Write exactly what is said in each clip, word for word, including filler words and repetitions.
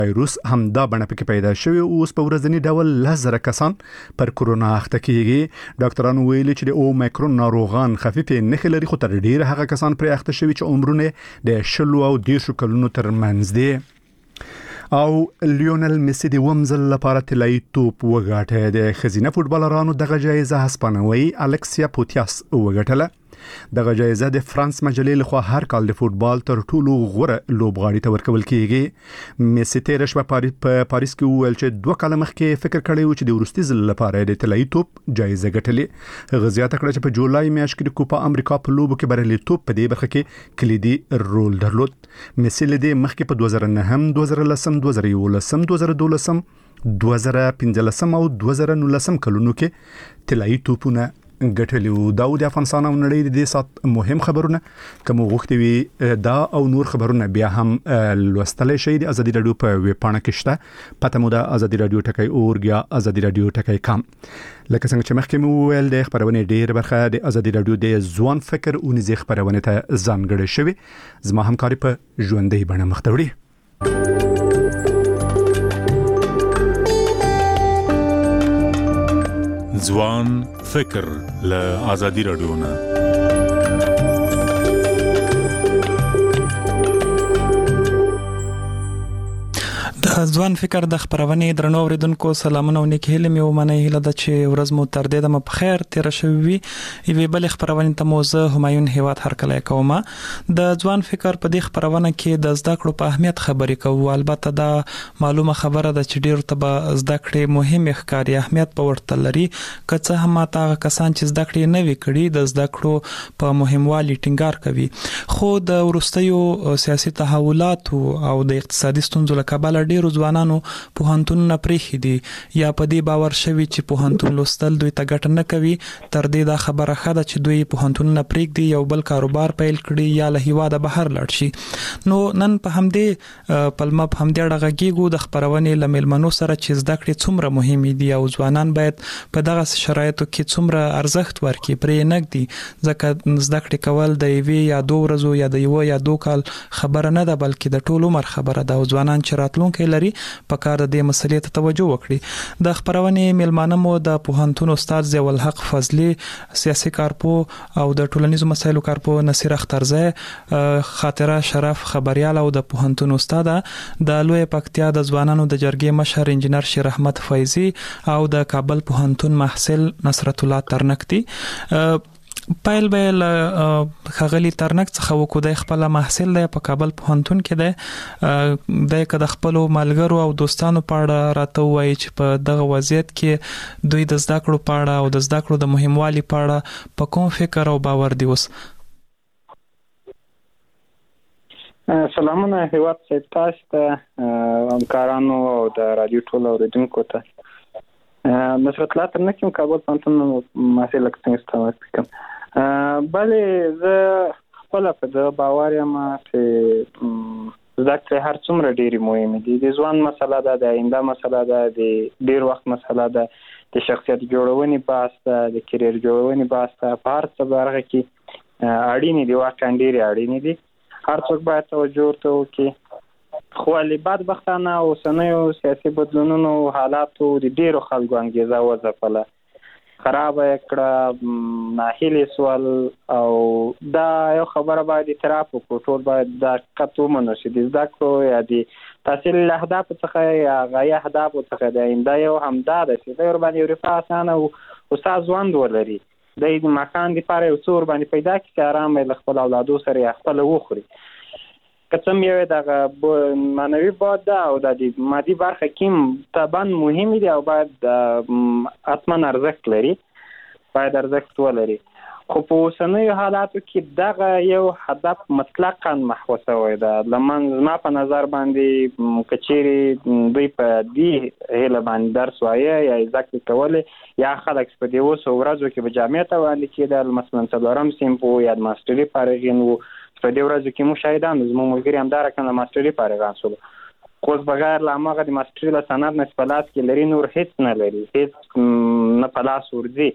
وایروس همدا بڼه پکې پیدا شوی او اوس په ورځنی ډول لزر کسان پر کورونا اخته کیږي. ډاکټرانو ویلي چې د اومیکرون ناروغان خفیفې نښې لري، خو تر ډیره هغه کسان پر اخته شوي چې عمرونه د شلو او دیرشو کلونو ترمنځ دي. او لیونل میسی د ومزل لپاره طلایي توپ وګاټه. د ښځینه فوټبالرانو دغه جایزه هسپانوي الکسیا پوتیاس وګټله. دغه جایزه د فرانس مجلې لخوا هر کال د فوتبال تر ټولو غوره لوبغاړي ته ورکول کیږي. میسی تیر شپه په پاریس کې وویل چې دوه کاله مخکې فکر کړی و چې د وروستي ځل لپاره د طلایي توپ جایزه ګټلې. هغه زیاته کړه چې په جولای میاشت کې د کوپا امریکا په لوبو کې بریالیتوب په دې برخه کې کلیدي رول درلود. میسی له دې مخکې په دوه زره نه هم دوه زره لسم دوه زره یولسم دوه زره دولسم دوه زره پنځلسم او دوه زره نولسم کلونو کې طلایي توپونه ګټلو. دا د افغانستان او نړۍ د دې سات مهم خبرونه کوم غوښتي وي دا او نور خبرونه بیا هم لوستل شي د ازادي رادیو په ویب پاڼه کې شته. پته مو د ازادي رادیو ټکی اورګ یا ازادي رادیو ټکی کام. لکه څنګه چې مخکې مو ویل د خبرونه ډیر برخه د ازادي رادیو د ځوان فکر او نزي خبرونه ته ځانګړې شوی. زما همکاري په ژوندۍ بڼه مخ ته وړي. ځوان فکر له ازادي رادیو نه. ځوان فکر د خبرونه درنو اوریدونکو سلامونه او نیک هیله مې ومنه هیله د چې ورځ مو تر دې د په خیر تیر شوي وي. بل خبرونه ته موزه همایون هیواد هر کله کومه د ځوان فکر په دې خبرونه کې د زده کړو په اهمیت خبرې کوو. البته دا معلومه خبره ده چې ډیر ته به زده کړې مهمه ښکاري اهمیت په ورته لري. که څه هم تا کسان چې زده کړې نه وی کړي د زده کړو په مهموالي ټینګار کوي، خو د ورستیو سیاسي تحولات او د اقتصادي ستونزو له کبله ډیر ځوانانو پوهنتون پرېخي دي یا په دې باور شوي چې پوهنتون لوستل دوی ته ګټه نه کوي. تر دې دا خبره خده چې دوی پوهنتون نه پرېږدي یو بل کاروبار پیل کړي یا له هیواده بهر لاړ شي. نو نن په همدې پلمه په همدې اړه غږیږو د خبرونې له میلمنو سره چې زده کړې څومره مهمې دي او ځوانان باید په دغه شرایطو کې څومره ارزښت ورکړي پرې نږدي. ځکه زده کړې کول د یوې یا دوه ورځو یا د یو یا دوه کال خبره نه ده بلکې د ټول عمر خبره ده. او ځوانان چې راتلونکي لري په کار د دې مسلې ته توجه وکړي. د خبرونې میلمانه مو د پوهنتون استاد ضیاء الحق فضلی، سیاسي کارپو او د ټولنیزو مسایلو کارپو نصیر اخترزی، خاطره شرف خبريال او د پوهنتون استاد د لوی پکتیا د ځوانانو د جرګې مشر انجنیر شیر احمد فیضی او د کابل پوهنتون محصل نصرت الله ترنکتی. پایل بیل خغلی ترنک څخه وکړو د خپل محصل دی په کابل پوهنتون کې دی. د کده خپل ملګرو او دوستانو په اړه راته وایي چې په دغه وضعیت کې دوی د زده کړو په اړه او د زده کړو د مهموالي په اړه په کوم فکر او باور دی اوس. سلامونه هیواد صاحب تاسو ته همکارانو او د رادیو ټول اوریدونکو ته. نصرت الله ترنکیم کابل پوهنتون محصل څنګه ستاسو بلې زه خپل په دغه باور یم چې زده کړې هر څومره ډېرې مهمې دي. د ځوان مسله ده، د آینده مسله ده، د ډېر وخت مسله ده، د شخصیت جوړونې بحث ده، د کیریر جوړونې بحث ده. په هر څه برخه کې اړینې دي، واقعا ډېرې اړینې دي. هر څوک باید توجه ورته وکړي. خو له بدبختانه اوسنیو سیاسي بدلونونو حالاتو د ډېرو خلکو انګیزه وځپله، خراب کړه، ناهیلي سول. او دا یو خبره باید اعتراف وکړو، ټول باید دا حقیقت ومنو چې د زده کړو یا د تحصیل له اهدافو څخه یا غایه اهدافو څخه د آینده یو همدا ده چې دوی ورباندې یو رفاه اسانه او استاد ژوند ولري. د مکان دپاره یو څه ورباندې پیدا کړي چې ارام یې له خپل اولادو سره یا خپله وخوري. که څه هم یو دغه معنوي باد ده او د مادي برخه کې طبعا مهم دي او باید حتما ارزښت لري، باید ارزښت ولري. خو په اوسنیو حالاتو کې دغه یو هدف مطلقاً محو شوی ده. لمن زما په نظر باندې که چیرې دوی په دې هیله باندې درس وایه یا زده کړې کولې یا خلک په دې اوسو ورځو کې به جامعې ته وړاندې کېدل، مثلا څلورم صنف وو یا د ماسټري فارغین وو. په دې ورځو کې موږ شاهدان وو، زموږ ملګري همدارقم د ماسټري فارغان شول. خو اوس بغیر له هماغه د ماسټري له سند نه چې په لاس کې لري نور هېڅ نه لري، هېڅ نه په لاس ورځي.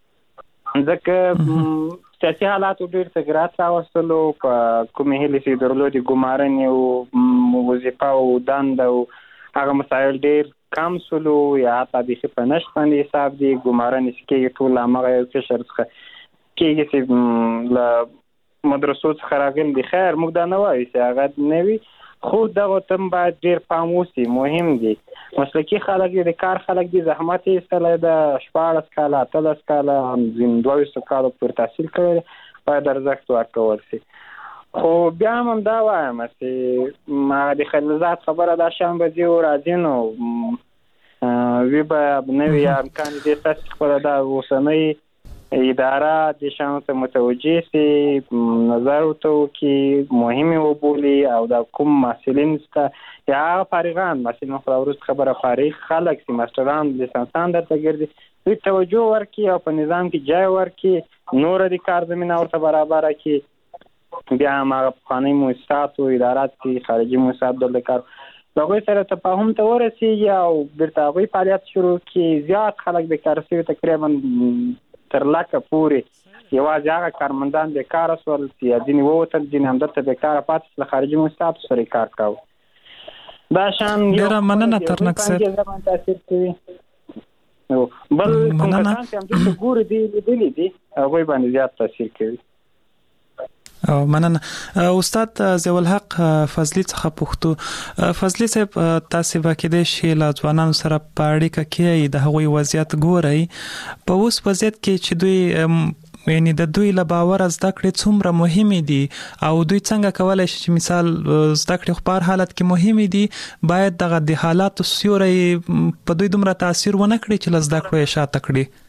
ځکه سیاسي حالاتو ډېر تغیرات راوستلو، په کومې هیلې چې درلودې ګمارنې او وظیفه او دنده او هغه مسایل ډیر کم سولو یا حتی د څه په نشت باندې حساب دی ګمارنې سکه ټول هغه یو څه شرط کېږي چې له مدرسو څخه راغلي دي. خیر موږ دا نه وایو چې هغه نه وي، خو دغه تم باید ډیر پام وشي، مهم دي. مسلکي خلک دي، د کار خلک دي، زحمت یې ایستلی ده، شپاړس کاله اتلس کاله ځینې دوه ویشتو کالو پورې تحصیل کړی، باید ارزښت ورکول شي. خو بیا هم همدا وایم چې هغه د خلیلزاد خبره دا شان به ځي او راځي، نو وی به نه وي امکان دې ستاسې خپله دا اوسنۍ اداره د شان ته متوجه سي، نظر ورته وکړي، مهمې وبولي او د کوم محصلین شته یا هغه فارغان محصلین خو وروسته خبره فارغ خلک چې ماسټران لیسانسان درته ګرځي دوی توجه ورکړي او په نظام کې جای ورکړي، نوره د کار زمینه ورته برابره کړي. بیا هم هغه پخواني مؤسسات او ادارات چې خارجي مؤسسات دلته کار د هغوی سره تفاهم ته ورسېږي او بیرته هغوی فعالیت شروع کړي. زیات خلک بیکاره شوي تقریبا تر لکه پورې یوازې هغه کارمندان بیکاره شول چې ځینې ووتل، ځینې همدلته بیکاره پاتې شول، خارجي مؤسساتو سره یې کار کاوه. دا شان ډېره مننه ترنک صاحب. تاثیر کوي. بل کوم کسان چې همدلته ګوري دي لیدلي دي هغوی باندې زیات تاثیر کوي. او مننه. استاد ضیاءالحق فضلي څخه پوښتو، فضلي صاحب تاسو به کېدای شي له ځوانانو سره په اړیکه کې د هغوی وضعیت ګورئ، په اوس وضعیت کې چې دوی یعنی د دوی له باور زده کړې څومره مهمې دي او دوی څنګه کولای شي چې مثال زده کړې خو په هر حالت کې مهمې دي، باید دغه د حالاتو سیوری په دوی دومره تاثیر ونه کړي چې له زده کړو یې شاته کړي.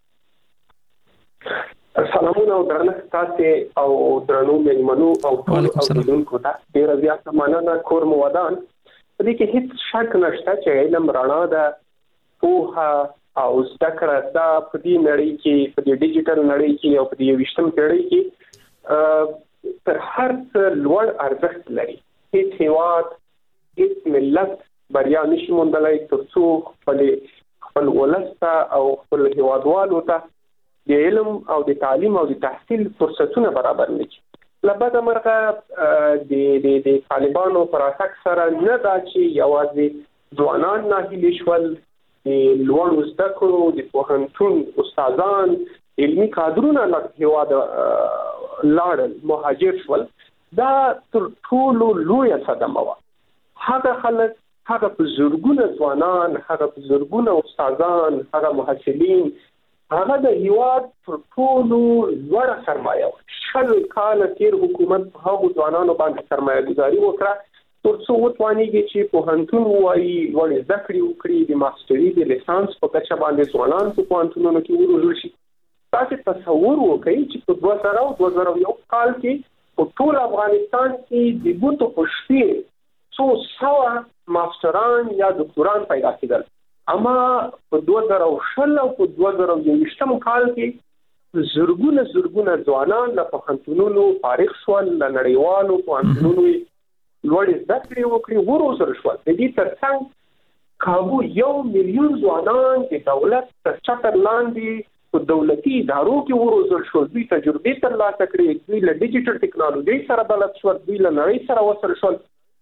سلامونه او درنښت تاسو او درنو مېلمنو او ټول اوریدونکو ته ډېره زیاته مننه. کور مو ودان. په دې کې هیڅ شک نشته چې علم رڼا ده، پوهه او زده کړه دا په دې نړۍ کې، په دې ډیجیټل نړۍ کې او په دې یوویشتم پېړۍ کې تر هر څه لوړ ارزښت لري. هیڅ هېواد هیڅ ملت بریا نشي موندلی تر څو خپل خپل ولس ته او خپل هېوادوالو ته د علم او د تعلیم او د تحصیل فرصتونه برابر نه کړي. له بده مرغه د د طالبانو پر اساس سره نه دا چې یوازې ځوانان ناهیلي شول، د لوړو زده کړو د پوهنتون استادان علمي کادرونه له هېواده لاړل، مهاجر شول. دا تر ټولو لویه صدمه وه. هغه خلک، هغه په زرګونه ځوانان، هغه په زرګونه استادان، هغه محصلین، هغه د هیواد پر ټولو لوړه سرمایه وه. شل کاله تیر حکومت په هغو ځوانانو باندې سرمایه ګزاري وکړه تر څو وتوانېږي چې پوهنتون ووایي، لوړې زده کړې وکړي، د ماسټري د لیسانس په کچه باندې ځوانان په پوهنتونونو کې وروزل شي. تاسو تصور وکړئ چې په دوه زره او دوه زره یو کال کې په ټول افغانستان کې د ګوتو په شمېر څو سوه ماسټران یا دکتوران پیدا کېدل. اما په دوه زره شل او په دوه زره یوویشتم کال کې زرګونه زرګونه ځوانان له پوهنتونونو فارغ شول، له نړیوالو پوهنتونونو لوړې زده کړې وکړې، وروزل شول. د دې ترڅنګ کابو یو میلیون ځوانان د دولت تر چتر لاندې په دولتي ادارو کې وروزل شول. دوی تجربې ترلاسه کړې، دوی له ډیجیټل ټیکنالوژۍ سره بلد شول، دوی له نړۍ سره وصل شول،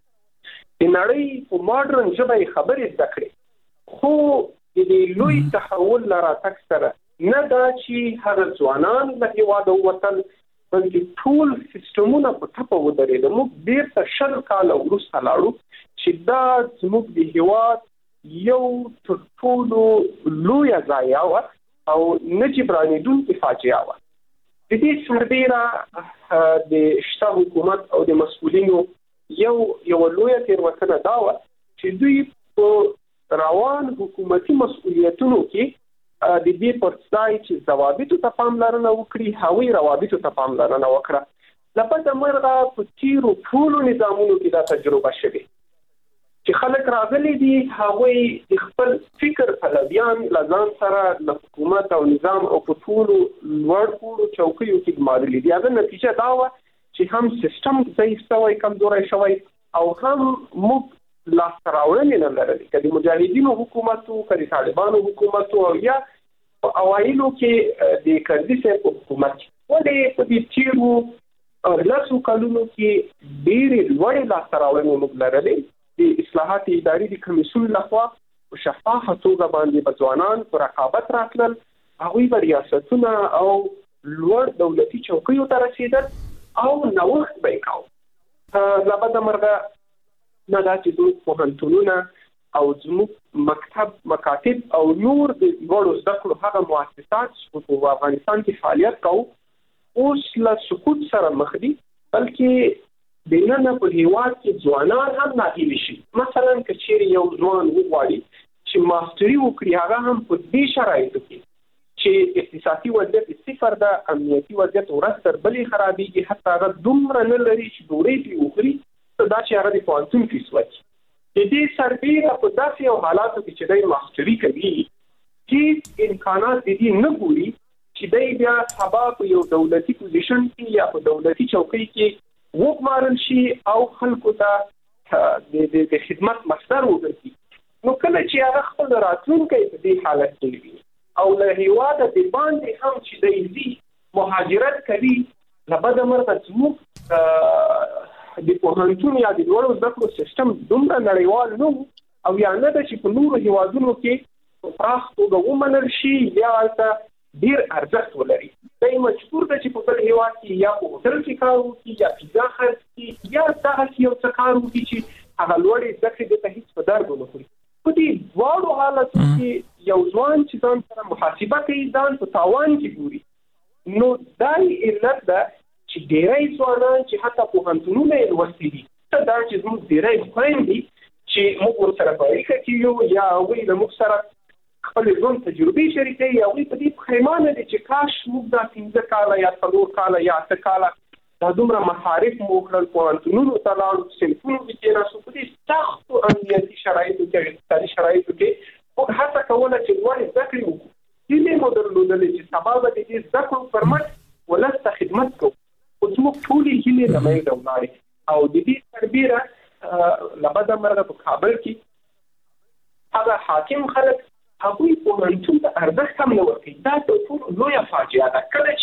د نړۍ په ماډرن ژبه یې خبرې زده کړې. خو د دې لوی تحول له راتګ سره نه دا چې هغه ځوانان له هېواده ووتل، بلکې ټول سیسټمونه په ټپه ودرېدل. موږ بیرته شل کاله وروسته لاړو چې دا زموږ د هېواد یو تر ټولو لویه ضایعه وه او نه جبرانېدونکې فاجعه وه. د دې سربیره د شته حکومت او د مسؤلینو یو یوه لویه تېروتنه دا وه چې دوی په روان حکومتي مسؤلیتونو کې د دې پر ځای چې ضوابطو ته پاملرنه وکړي، هغوی روابطو ته پاملرنه وکړه. له بده مرغه په تېرو ټولو نظامونو کې دا تجربه شوې چې خلک راغلي دي، هغوی د خپل فکر پلویان له ځان سره له حکومت او نظام او په ټولو لوړ پوړو چوکیو کې ګمارلي دي. هغه نتیجه دا وه چې هم سیسټم ضعیف شوی، کمزوری شوی، او هم موږ لاسته راوړنې نه لرلې، که د مجاهدینو حکومت و، که د طالبانو حکومت و، او یا په اوایلو کې د کرزي صاحب په حکومت کې. ولې په دې تېرو لسو کلونو کې ډېرې لوړې لاسته راوړنې موږ لرلې، د اصلاحات اداري د کمیسیون لخوا په شفافه توګه باندې په ځوانان پر رقابت راتلل، هغوی به ریاستونه او لوړ دولتي چوکیو ته رسیدل او نوښت به یې کاوه. له بده مرغه نه دا چې زموږ پوهنتونونه او زموږ مکتب مکاتب او نور د لوړو زده کړو هغه مؤسسات چې په افغانستان کې فعالیت کوي اوس له سقوط سره مخ دي، بلکې د نن په هیواد کې ځوانان هم ناهیلي شي. مثلا که چیرې یو ځوان وغواړي چې ماستري وکړي، هغه هم په دې شرایطو کې چې اقتصادي وضعیت صفر ده، امنیتي وضعیت ورځ تر بلې خرابېږي، حتی هغه دومره نه لري چې ډوډۍ پرې وخوري، دا چې هغه د پوهنتون فیس ورکړي. د دې سربیره په داسې یو حالاتو کې چې دی ماستري کوي هیڅ امکانات د دې نه ګوري چې دی بیا سبا په یو دولتي پوزیشن کې یا په دولتي چوکۍ کې وګمارل شي او خلکو ته د د خدمت مصدر وګرځي. نو کله چې هغه خپل راتلونکی په دې حالت کې وي او له هیواده د باندې هم چې دی ځي مهاجرت کوي، له بده مرغه زموږ د پوهنتون یا د لوړو زده کړو سیستم دومره نړیوال نه او یا نه ده چې په نورو هیوادونو کې په پراخ توګه ومنل شي یا هلته ډیر ارزښت ولري. دی مجبور ده چې په بل هیواد کې یا په هوټل کې کار وکړي یا پیزا خرڅ کړي یا دغسې یو څه کار وکړي چې هغه لوړې زده کړې دې ته هېڅ په درد ونه خوري. په دې دواړو حالتو کې یو ځوان چې ځان سره محاسبه کوي ځان په تاوان کې ګوري. نو دا یې علت ده چې ډېری ځوانان چې حتی پوهنتونونه یې لوستي دي، دا چې زموږ ډېری خویندې چې موږ ورسره په اړیکه کې یو یا هغوی له موږ سره خپل ژوند تجربې شریکوي، هغوی په دې پښیمانه دي چې کاش موږ دا پنځه کاله یا څلور کاله یا اته کاله دا دومره مصارف مو وکړل، پوهنتونونو ته لاړو، صنفونو کې کېناستو، په دې سختو امنیتي شرایطو کې اقتصادي شرایطو کې موږ هڅه کوله چې لوړې زده کړې وکړو. هیلې مو درلودلې چې سبا به د دې زده کړو پر مټ ولس ته خدمت کوو. خو زموږ ټولې هیلې له منځه ولاړې او د دې سربیره له بده مرغه په کابل کې هغه حاکم خلک هغوی پوهنتون ته ارزښت هم نه ورکوي. دا تر ټولو لویه فاجعه ده. کله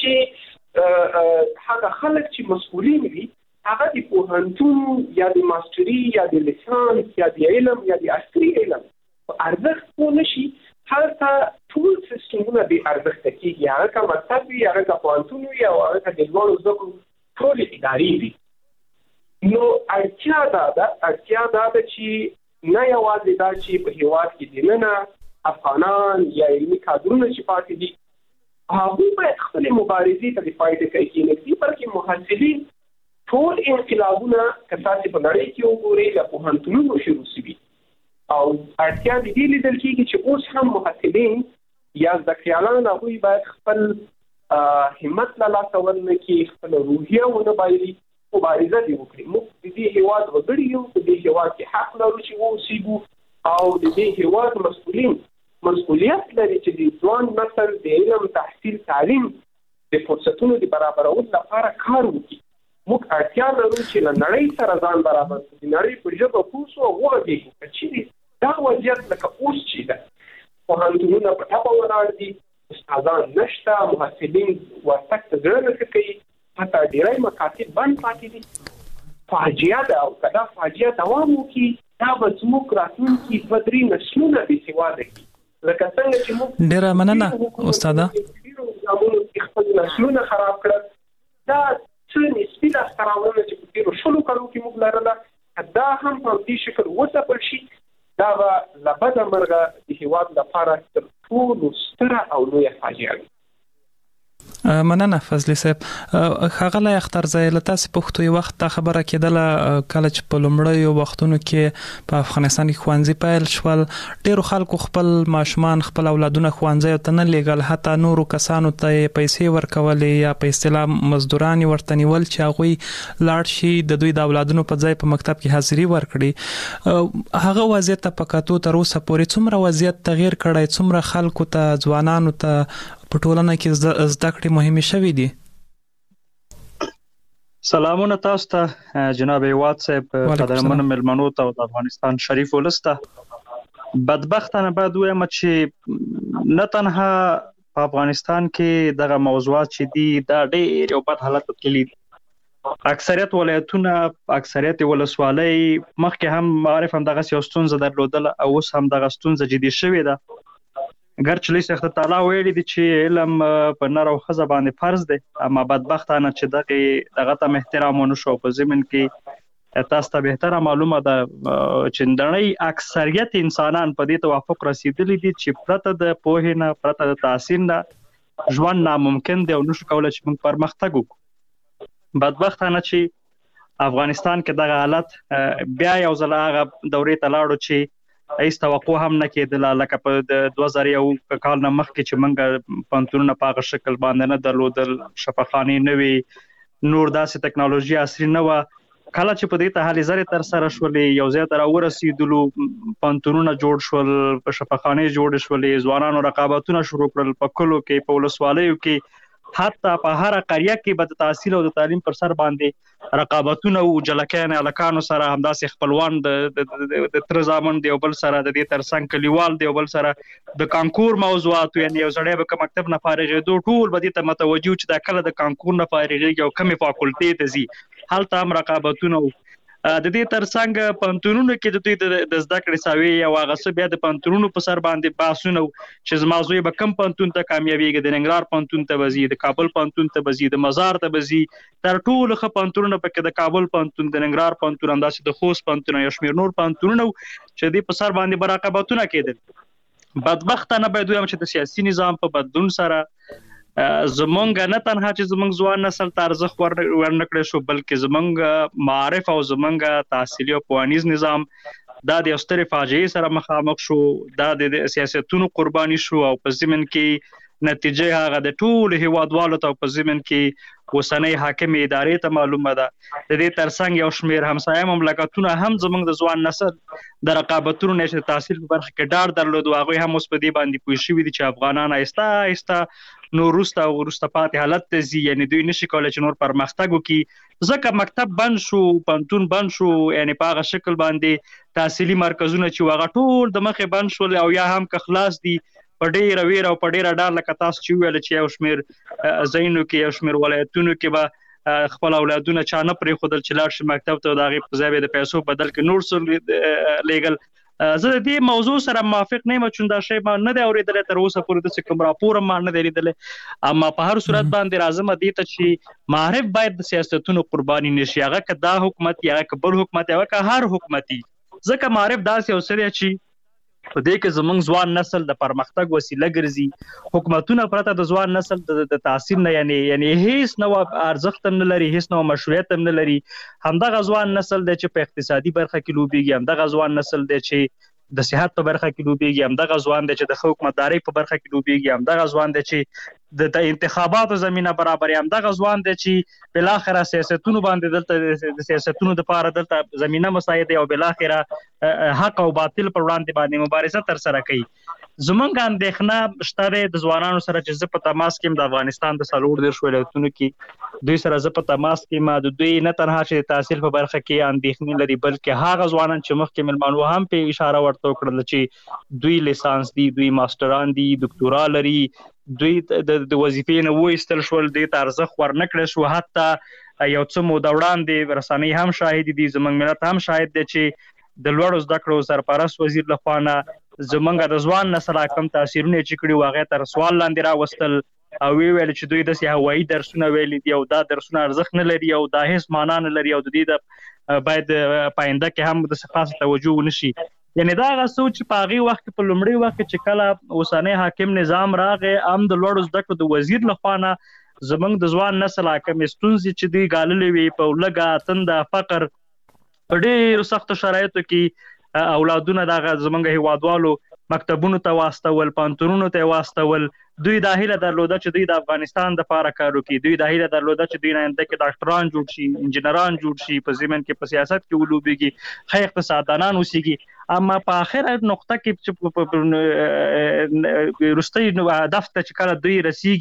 چې هغه خلک چې مسؤلین وي هغه د پوهنتون یا د ماستري یا د لیسانس یا د علم یا د عسکري علم په ارزښت پوه نه شي، هلته ټول سیسټمونه بې ارزښته کېږي. هغه که مکتب وي، هغه که پوهنتون وي او هغه که د لوړو زده کړو ټولې ادارې وي. نو اړتیا دا ده اړتیا دا ده چې نه یوازې دا چې په هېواد کې دننه افغانان یا علمي کادرونه چې پاتې دي هغوی باید خپلې مبارزې ته د پای ټکی کېنږدي، بلکې محصلین ټول انقلابونه که تاسې په نړۍ کې وګورئ له پوهنتونونو شروع شوي او اړتیا د دې لیدل کېږي چې اوس هم محصلین یا زده کړیالان هغوی باید خپل همت له لاسه ورنه کړي، خپله روحیه ونه بایلي، مبارزه دې وکړي. موږ د دې هېواد وګړي یو، په دې هېواد کې حق لرو چې واوسېږو او د دې هېواد مسؤلین مسؤلیت لري چې د ځوان نسل د علم تحصیل تعلیم د فرصتونو د برابرولو لپاره کار وکړي. موږ اړتیا لرو چې له نړۍ سره ځان برابر کړو، د نړۍ په ژبه پوه شو او وغږېږو. که چیرې دا وضعیت لکه اوس چې ده، پوهنتونونه په ټپه ولاړ دي، استادان نشته، محصلین ورتګ ته زړه نه ښه کوي، حتی ډېری مکاتب بند پاتې دي. فاجعه ده او که دا فاجعه دوام وکړي دا به زموږ راتلونکي دوه درې نسلونه بې سواده کړي. لکه څنګه چې موږ ډېره مننه استاده خپل نسلونه خراب کړل. دا څه نسبي لاسته راوړنه چې په تېرو شلو کلو کې موږ لرله، دا هم په دې شکل وځپل شي، دا به له بده مرغه د هېواد لپاره تر ټولو ستره او لویه فاجعه وي. مننه فضلي صاحب. ښاغلی اخترزی، له تاسې پوښتو یو وخت دا خبره کېدله کله چې په لومړیو وختونو کې په افغانستان کې ښوونځي پیل شول، ډېرو خلکو خپل ماشومان خپل اولادونه ښوونځیو ته نه لیږل، حتی نورو کسانو ته یې پیسې ورکولې یا په اصطلاح مزدوران یې ورته نیول چې هغوی لاړ شي د دوی د اولادونو په ځای په مکتب کې حاضري ورکړي. هغه وضعیت ته په کتو تر اوسه پورې څومره وضعیت تغیر کړی، څومره خلکو ته ځوانانو ته په ټولنه کې زده کړې مهمې شوې دي؟ سلامونه تاسو ته جناب هیواد صاحب، قدرمنو مېلمنو ته او د افغانستان شریف ولس ته. بدبختانه باید ووایم چې نه تنها په افغانستان کې دغه موضوعات چې دي دا ډېر یو بد حالت تللی دي اکثریت ولایتونه اکثریت ولسوالۍ مخکې هم معرف هم دغه یو ستونزه درلودله او اوس هم دغه ستونزه جدي شوې ده. ګرچې لوی څښتن تعالی ویلي دي چې علم په نر او ښځه باندې فرض دی، اما بدبختانه چې دغه دغه ته احترام ونه شو په ضمن کې تاسو ته بهتره معلومه ده چې نړۍ اکثریت انسانان په دې توافق رسیدلی دي چې پرته د پوهې نه پرته د تحصیل نه ژوند ناممکن دی او نشو کولی چې موږ پرمختګ وکړو. بدبختانه چې افغانستان کې دغه حالت بیا یو ځل هغه دورې ته لاړو چې هیڅ توقع هم نه کېدله، لکه په د دوه زره یو کال نه مخکې چې موږ پوهنتونونه په هغه شکل باندې نه درلودل، شفاخانې نه وي، نور داسې ټکنالوژي عصري نه وه. کله چې په دې ته هلې ځلې ترسره شولې، یو ځای ته راورسېدلو، پوهنتونونه جوړ شول، په شفاخانې جوړې شولې، ځوانانو رقابتونه شروع کړل په کلو کې، په ولسوالیو کې، حتی په هره قریه کې به د تحصیل او د تعلیم پر سر باندې رقابتونه وو، جلکیانې هلکانو سره همداسې خپلوان د تره زامن د یو بل سره، د دې ترڅنګ کلیوال د یو بل سره، د کانکور موضوعاتو، یعنې یو سړی به که مکتب نه فارغېدو ټول به دې ته متوجه وو چې دا کله د کانکور نه فارغېږي او کومې فاکولټې ته ځي، هلته هم رقابتونه وو. د دې ترڅنګ پوهنتونونو کې د دوی د زده کړې سویې او هغه څه بیا د پوهنتونونو په سر باندې بحثونه وو چې زما زوی به کوم پوهنتون ته کامیابېږي، د ننګرهار پوهنتون ته به ځي، د کابل پوهنتون ته به ځي، د مزار ته به ځي. تر ټولو ښه پوهنتونونه پکې د کابل پوهنتون، د ننګرهار پوهنتون، همداسې د خوست پوهنتون، یو شمېر نور پوهنتونونه وو چې دې په سر باندې به رقابتونه کېدل. بدبختانه باید ووایم چې د سیاسي نظام په بدلون سره زمونږ نه تنها چې زمونږ ځوان نسل ته ارزښت ورنکړی شو، بلکې زمونږ معارف او زمونږ تحصیلي او پوهنیز نظام دا د یو سترې فاجعې سره مخامخ شو، دا د سیاستونو قرباني شو او په ضمن کې نتیجه هغه د ټولو هیوادوالو ته په ضمن کې اوسنۍ حاکمې ادارې ته معلومه ده. د دې ترڅنګ یو شمېر همسایه مملکتونه هم زموږ د ځوان نسل د رقابتونو نه چې تحصیل په برخه کې ډاډ درلود، هغوی هم اوس په دې باندې پوه شوي دي چې افغانان آهسته آهسته نور وروسته او وروسته پاتې حالت ته ځي، یعنې دوی نشي کولی چې نور پرمختګ وکړي. ځکه مکتب بند شو، پوهنتون بند شو، یعنې په هغه شکل باندې تحصیلي مرکزونه چې هغه ټول د مخې بند شول او یا هم که خلاص دي په ډېره ویره او په ډېره ډار، لکه تاسو چې وویل چې یو شمېر ځایونو کې، یو شمېر ولایتونو کې به خپل اولادونه چا نه پرېښودل چې لاړ شي مکتب ته، د هغې په ځای به د پیسو بدل کې نور څه لیږل. زه د دې موضوع سره موافق نه یم چې دا شی ما نه دی اورېدلی تر اوسه پورې، داسې کوم راپور هم ما نه دی لیدلی. اما په هر صورت باندې راځم دې ته چې معارف باید د سیاستونو قرباني نه شي، هغه که دا حکومت یا هغه که بل حکومت یا هغه که هر حکومت وي. ځکه معارف داسې یو څه دی چې په دې کې زموږ ځوان نسل د پرمختګ وسیله ګرځي. حکومتونه پرته د ځوان نسل د تحصیل نه یعنی یعنی هیڅ نوع ارزښت هم نه لري، هیڅ نوع مشروعیت هم نه لري. همدغه ځوان نسل دی چې په اقتصادي برخه کې لوبېږي، همدغه ځوان نسل دی چې د صحت په برخه کې لوبېږي، همدغه ځوان دی چې د ښه حکومتدارۍ په برخه کې لوبېږي، همدغه ځوان دی چې د انتخاباتو زمینه برابري، همدغه ځوان دی چې بالاخره سیاستونو باندې دلته د سیاستونو دپاره دلته زمینه مساعد دی او بالاخره حق او باطل پر وړاندې باندې مبارزه ترسره کوي. زمونږ اندېښنه شته دی د ځوانانو سره چې زه په تماس کې یم د افغانستان د څلور دېرش ولایتونو کې دوی سره زه په تماس کې یم. د دوی نه تنها چې د تحصیل په برخه کې اندېښنې لري، بلکې هغه ځوانان چې مخکې مېلمانو هم پې اشاره ورته وکړله چې دوی لیسانس دي، دوی ماسټران دي، دکتورا لري، دوی د وظیفې نه وایستل شول، دې ته ارزښت ورنکړی شو. حتی یو څه موده وړاندې رسنۍ هم شاهد دي، زموږ ملت هم شاهد دی چې د لوړو زده کړو سرپرست وزیر لخوا نه زمونږ د ځوان نسل کوم تاثیرونه چې کړي وو هغې تر سوال لاندې راوستل او وی ویل چې دوی داسې هوایي درسونه ویلي دي او دا درسونه ارزښت نه لري او دا هیڅ معنا نه لري او د دې د باید په آینده کې هم داسې خاصه توجه ونه شي. یعنې دا هغه څه چې په هغې وخت کې په لومړي وخت کې چې کله اوسنی حاکم نظام راغی، هم د لوړو زده کړو د وزیر لخوا نه زمونږ د ځوان نسل کومې ستونزې چې دوی ګاللې وي په لږه تنده فقر په ډېرو سختو شرایطو کې اولادونه دغه زمونږ هیوادوالو مکتبونو ته واستول، پوهنتونونو ته واستول. دوی دا هیله درلوده چې دوی د افغانستان دپاره کار وکړي، دوی دا هیله درلوده چې دوی آینده کې ډاکټران جوړ شي، انجینران جوړ شي، په ضمن کې په سیاست کې ولوبېږي، ښه اقتصاددانان اوسېږي. اما په آخره نقطه کې چې وروستۍ هدف ته چې کله دوی رسیږي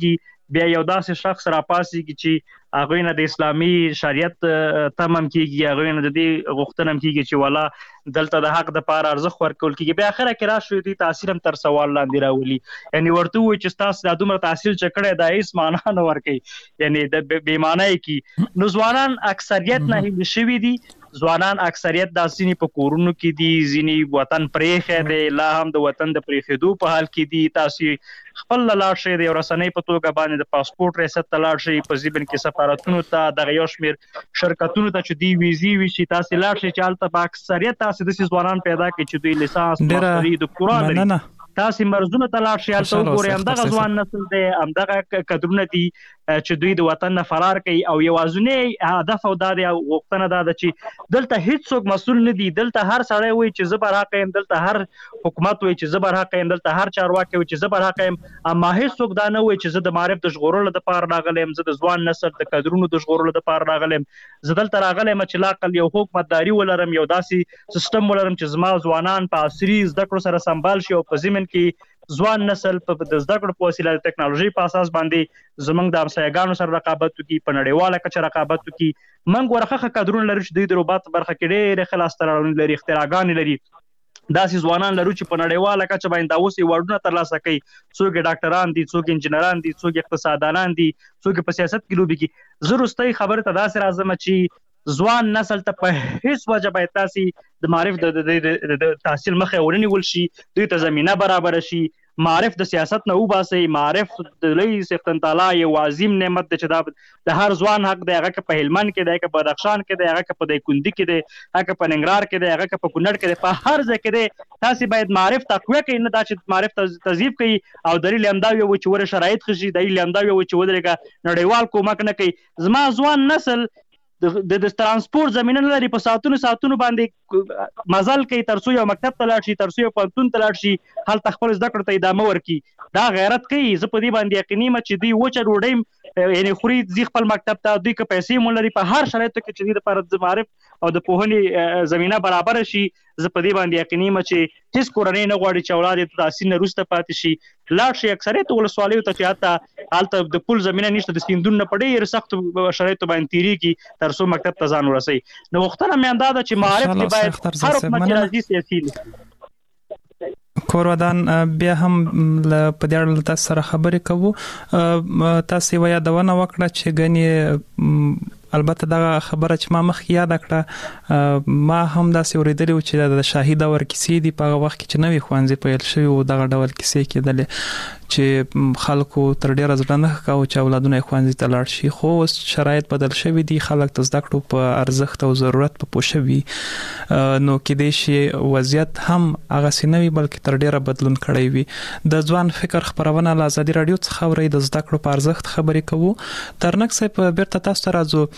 بیا یو داسې شخص راپاسیږي چې هغوی نه د اسلامي شریعت تمام کیږي، هغوی نه د دې غوښتنه هم کیږي چې والا دلته د حق دپاره ارزښت ورکول کیږي، بیا اخره کې راشي دوی تاثیر هم تر سوال لاندې راولي. یعنې ورته ووایي چې ستاسو دا دومره تحصیل چې کړی دا هېڅ معنا نه ورکوي، یعنې د بې معنا یې کي. نو ځوانان اکثریت نه هیله شوي دي، ځوانان اکثریت دا ځینې په کورونو کې دي، ځینې وطن پرېښی دی، لا هم د وطن د پرېښېدو په حال کې دي. تاسې خپل له لاړ شئ د یو رسنۍ په توګه باندې د پاسپورټ ریاست ته لاړ شئ، په ځبن کې سفارتونو ته، دغه یو شمېر شرکتونو ته چې دوی ویزې وي شي، تاسې لاړ شئ چې هلته په اکثریت تاسې داسې ځوانان پیدا کړئ چې دوی لیسانس ماستري دکتورا لري. تاسې مرزونو ته لاړ شئ، هلته وګورئ همدغه ځوان نسل دی، همدغه کدرونه دي چې دوی د وطن نه فرار کوي. او یوازینی هدف او دا دی غوښتنه دا ده چې دلته هیڅوک مسؤل نه دي، دلته هر سړی وایي چې زه برحقه یم، دلته هر حکومت وایي چې زه برحقه یم، دلته هر چارواکی وایي چې زه برحقه یم، اما هیڅوک دا نه وایي چې زه د معارف د ژغورلو دپاره راغلی یم، زه د ځوان نسل د کدرونو د ژغورلو دپاره راغلی یم، زه دلته راغلی یم چې لاقل یو حکومتداري ولرم، یو داسې سیستم ولرم چې زما ځوانان په عصري زده کړو سره سمبال شي او په ضمن کې ځوان نسل په د زده کړو په وسیله د ټکنالوژي په اساس باندې زموږ د همسایګانو سره رقابت وکړي، په نړیواله کچه رقابت وکړي. موږ ورخه کدرونه لرو چې دوی د روبات برخه کې ډېرې ښه لاسته راوړنې لري، اختراعګانې لري. داسې ځوانان لرو چې په نړیواله کچه باندې دا اوس ایوارډونه ترلاسه کوي، څوک یې ډاکټران دي، څوک انجینران دي، څوک اقتصاددانان دي، څوک په سیاست کې لوبې کوي. زه وروستۍ خبرې ته داسې راځم چې ځوان نسل ته په هیڅ وجه باید تاسې د معارف د تحصیل مخه ونیول شي، دوی ته زمینه برابره شي، معارف د سیاست نه وباسئ. معارف د لوی څښتن تعالی یو عظیم نعمت دی چې دا د هر ځوان حق دی، هغه که په هلمند کې دی، که په بدخشان کې دی، هغه که په دایکنډي کې دی، هغه که په ننګرهار کې دی، هغه که په کونړ کې دی، په هر ځای کې دی. تاسې باید معارف تقویه کوئ، نه دا چې معارف تضعیف کوي او دلیل همدا وي چې ور شرایط ښه شي، دلیل همدا وي چې ودرېږه نړیوال کومک نه کوي. زما ځوان نسل د ترانسپورت زمینه نه لري، په ساعتونو ساعتونو باندې مزل کوي تر څو یو مکتب ته لاړ شي، تر څو یو پوهنتون ته لاړ شي، هلته خپل زده کړو ته ادامه ورکړي. دا غیرت کوي. زه په دې باندې یقیني یم چې دوی وچه ډوډۍ یعنې خوري، ځي خپل مکتب ته، دوی که پیسې مو لري، په هر شرایطو کې چې دوی دپاره د معارف او د پوهنې زمینه برابره شي. زه په دې باندې یقیني یم چې هېڅ کورنۍ نه غواړي چې اولاد یې د تحصیل نه وروسته پاتې شي. لاړ شي اکثریت ولسوالیو ته چې حتی هلته د پل زمینه نشته، د سیندونو نه په ډېرو سختو شرایطو باندې تېرېږي تر څو مکتب ته ځان ورسوي. نو غوښتنه مې همدا ده چې معارف کې باید هر حکومت چې راځي سیاسي کور ودان بیا هم په دې اړه تاسو سره خبرې کوو. تاسو یې یادونه وکړه چې ګنې البته دا خبره چې ما مخ یاد کړه، ما هم دا سی اوریدلی و چې د شاهي دور کیسې دی په وخت کې چې نوې خوانځي پیل شوی او دغه ډول کیسې کېدلې چې خلکو تر ډیره ځل نه کاوه چې اولادونه خوانځي ته لاړ شي. خو اوس شرایط بدل شوی دي، خلک د زده کړو په ارزښت او ضرورت په پوه شوي، نو کېدای شي وضعیت هم هغه سینوي بلکې تر ډیره بدلون کړی وي. د ځوان فکر خبرونه له ازادي رادیو څخه اورئ، د زده کړو په ارزښت خبرې کوو. ترنک صاحب بیرته تاسو ته راځو.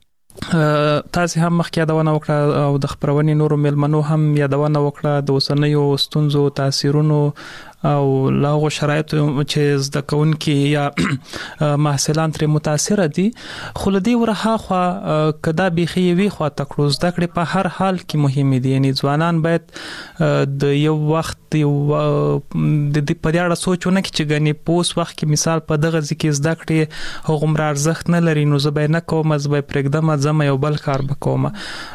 تاسو هم مخکې یادونه وکړه او د خبرونې نورو ملمنو هم یادونه وکړه د اوسنیو ستونزو، تاثیرونو او لاغو شرایطو چې زده کوونکي یا محصلان ترې متاثر دي. خو له دې ورها خو کدا بيخي وي خو تکړو زده کړې په هر حال کې مهمه دي. یعنی ځوانان باید د یو وخت یو د دې په اړه سوچونه کې چې غني پوس وخت کې مثال په دغه ځکه زده کړې هغومره ارزښت نه لري، نو زه به نه کوم، زه به پرېږدم، زه یو بل کار وکوم.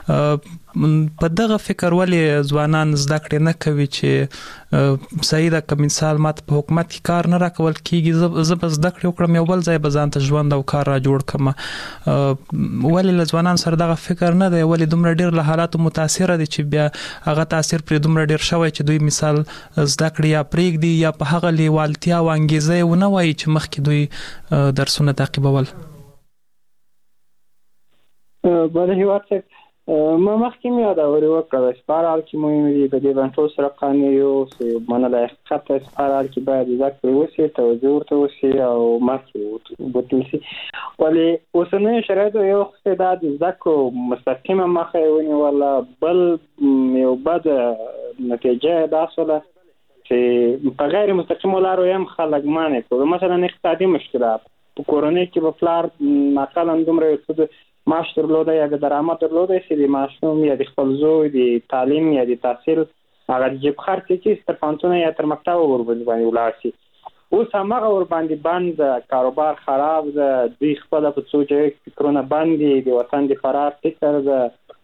په دغه فکر ولې ځوانان زده کړې نه کوي چې صحیح ده که مثال ماته په حکومت کې کار نه راکول کېږي، زه به زده کړې وکړم، یو بل ځای به ځان ته ژوند او کار را جوړ کړم. ولې له ځوانان سره دغه فکر نه دی؟ ولې دومره ډېر له حالاتو متاثره دي چې بیا هغه تاثیر پرې دومره ډېر شوی چې دوی مثال زده کړې یا پرېږدي یا په هغه لیوالتیا او انګیزه یې ونه وایي چې مخکې دوی درسونه تعقیبول؟ بله هیواد صاحب، ما مخکې مې یادورې وکړه چې په هر حال کې مهم دي په دې باندې ټول سره قانوني اوسي، منله حقیقت ته په هر حال کې باید زده کړې وشي، توجه ورته وشي او مخکې وتل شي. ولې اوسنیو شرایطو یو خو دا د زده کړو مستقیمه مخه یې ونیوله، بل یو بده نتیجه یې دا شوله چې په غیر مستقیمو لارو یې هم خلک منع کړو. مثلا اقتصادي مشکلات په کورنۍ کې به پلار ناقلا دومره یو معاش درلوده یا د درآمد درلوده چې د ماشوم یا د خپل زوی د تعلیم یا د تحصیل هغه د جیب خرڅ کې تر پوهنتون یا تر مکتب ورباندې ولاړ شي. اوس هغه ور باندې بند کاروبار خراب ده، دوی خپل په څوجه فکرونه باندې د وطن د فرار فکر ده،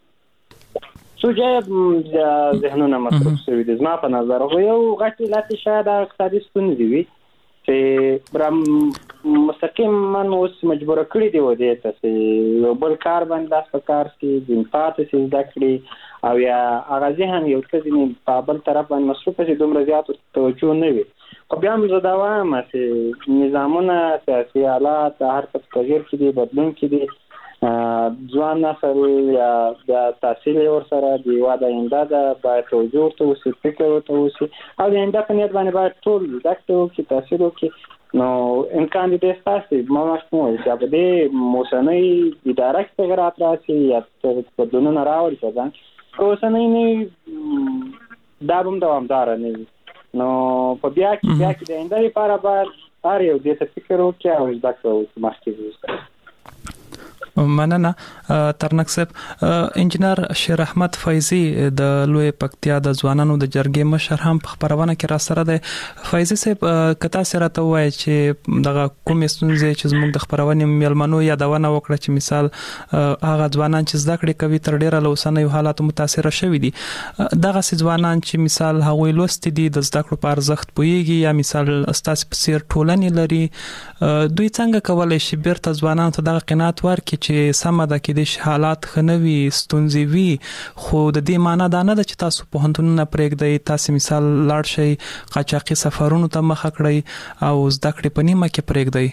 څوجه ذهنونه مصرف شوي دي. زما په نظر خو یو غټ علت شاید اقتصادي ستونزې وي چې برم مستقیما اوس مجبور کړی دی و دې ته چې یو بل کار باندې لاس په کار کې د انفاط سي زده کړي او یا هغه ذهن یو څه ځینې په بل طرف باندې مصروف شي، دومره زیات توجه نه وي. خو بیا هم زه دا وایم چې نظامونه سیاسي حالات هر څه تغیر کې دي، بدلون کې دي. ځوان نسل یا بیا تحصیل ورسره د هېواد آینده ده، باید توجه ورته وشي، فکر ورته وشي او د آینده په نیت باندې باید ټول زده کړې وکړي، تحصیل وکړي. نو امکان دې ډېر ستاسې ما مخکې وویل چې په دې اوسنۍ اداره کې تغیرات راشي یا بدلونونه راوړي په ځان، اوسنۍ نه دا به هم دوامداره نه وي. نو په بیا کې بیا کې د آینده لپاره باید هر یو دې ته فکر وکړي او زده کړه وکړي مخکې وروسته. مننه ترنک صاحب. انجنیر شیر احمد فیضی د لوی پکتیا د ځوانانو د جرګې مشر هم په خبرونه کې را سره دی. فیضی صاحب کتا سره ته وایي چې دغه کوم ستونزې چې زموږ د خبرونه میلمنو یادونه وکړه چې مثال هغه ځوانان چې زده کړې کوي تر ډیره لوسنه حالات متاثر شوي دي، دغه ځوانان چې مثال هغوی لوست دي د زده کړو په ارزښت پوهیږي یا مثال استاد په سیر ټولنې لري، دوی څنګه کولای شي بیرته ځوانانو ته دغه قناعت ورکړي چې سمه ده کې د حالات خنوي ستونزې وي، خو د دې معنی دا نه ده چې تاسو په هنتونو پرېږدئ، تاسو مثال لاړ شئ قاچاقي سفرونو ته مخه کړئ او زده کړې په نیمه کې پرېږدئ.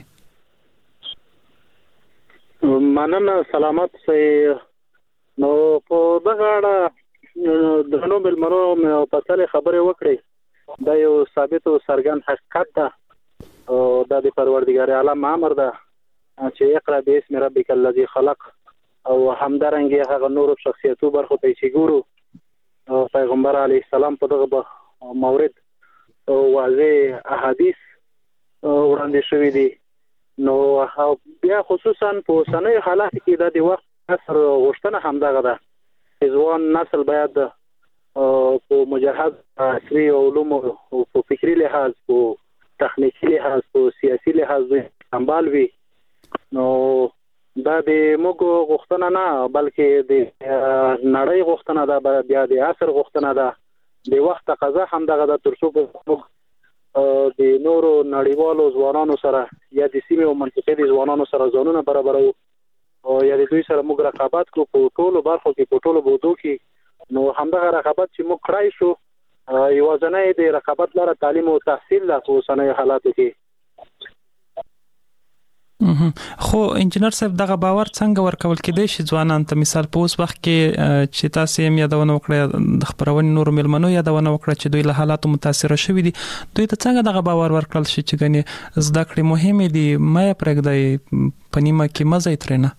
مننه، سلامت سئ. نو په دغه اړه درنو مېلمنو مې په څلې خبرې وکړې، دا یو ثابت او څرګند حقیقت ده او دا د پروردګار عالم امر ده چې اقرا باسم ربک الذی خلق، او همدارنګه هغه نور شخصیتو برخو ته چې ګورو پیغمبر علی السلام په دغه مورد واضح احادیث وړاندې شوی دي. نو بیا خصوصا په سنوي حالات کې د وخت اثر غوښتنه همدغه ده چې ځوان نسل باید په مجهز عصري علوم او په فکری لحاظ، په تخنیکی لحاظ، په سیاسي لحاظ سمبال وي. نو دا د موږ غوښتنه نه بلکې د نړۍ غوښتنه ده، بیا د عصر غوښتنه ده، د وخت تقاضا همدغه ده تر څو موږ د نورو نړیوالو ځوانانو سره یا د سیمې او منطقې د ځوانانو سره ځانونه برابرو او یا د دوی سره موږ رقابت کوو په ټولو برخو کې، په ټولو بودو کې. نو همدغه رقابت چې موږ کړای شو یوازینی د رقابت لاره تعلیم او تحصیل ده په اوسنیو حالاتو کې. خو انجنیر صاحب دغه باور څنګه ورکول کېدای شي ځوانان ته؟ مثال په اوس وخت کې چې تاسو یې یادونه وکړه، د خبرونې نور ملمنو یادونه وکړه چې دوی له حالاتو متاثر شوي دي، دوی ته څنګه دغه باور ورکړل شي چې ګنې زده کړې مهمې دي، مې پرېږدئ په نیمه کې مزه یې ترې نه؟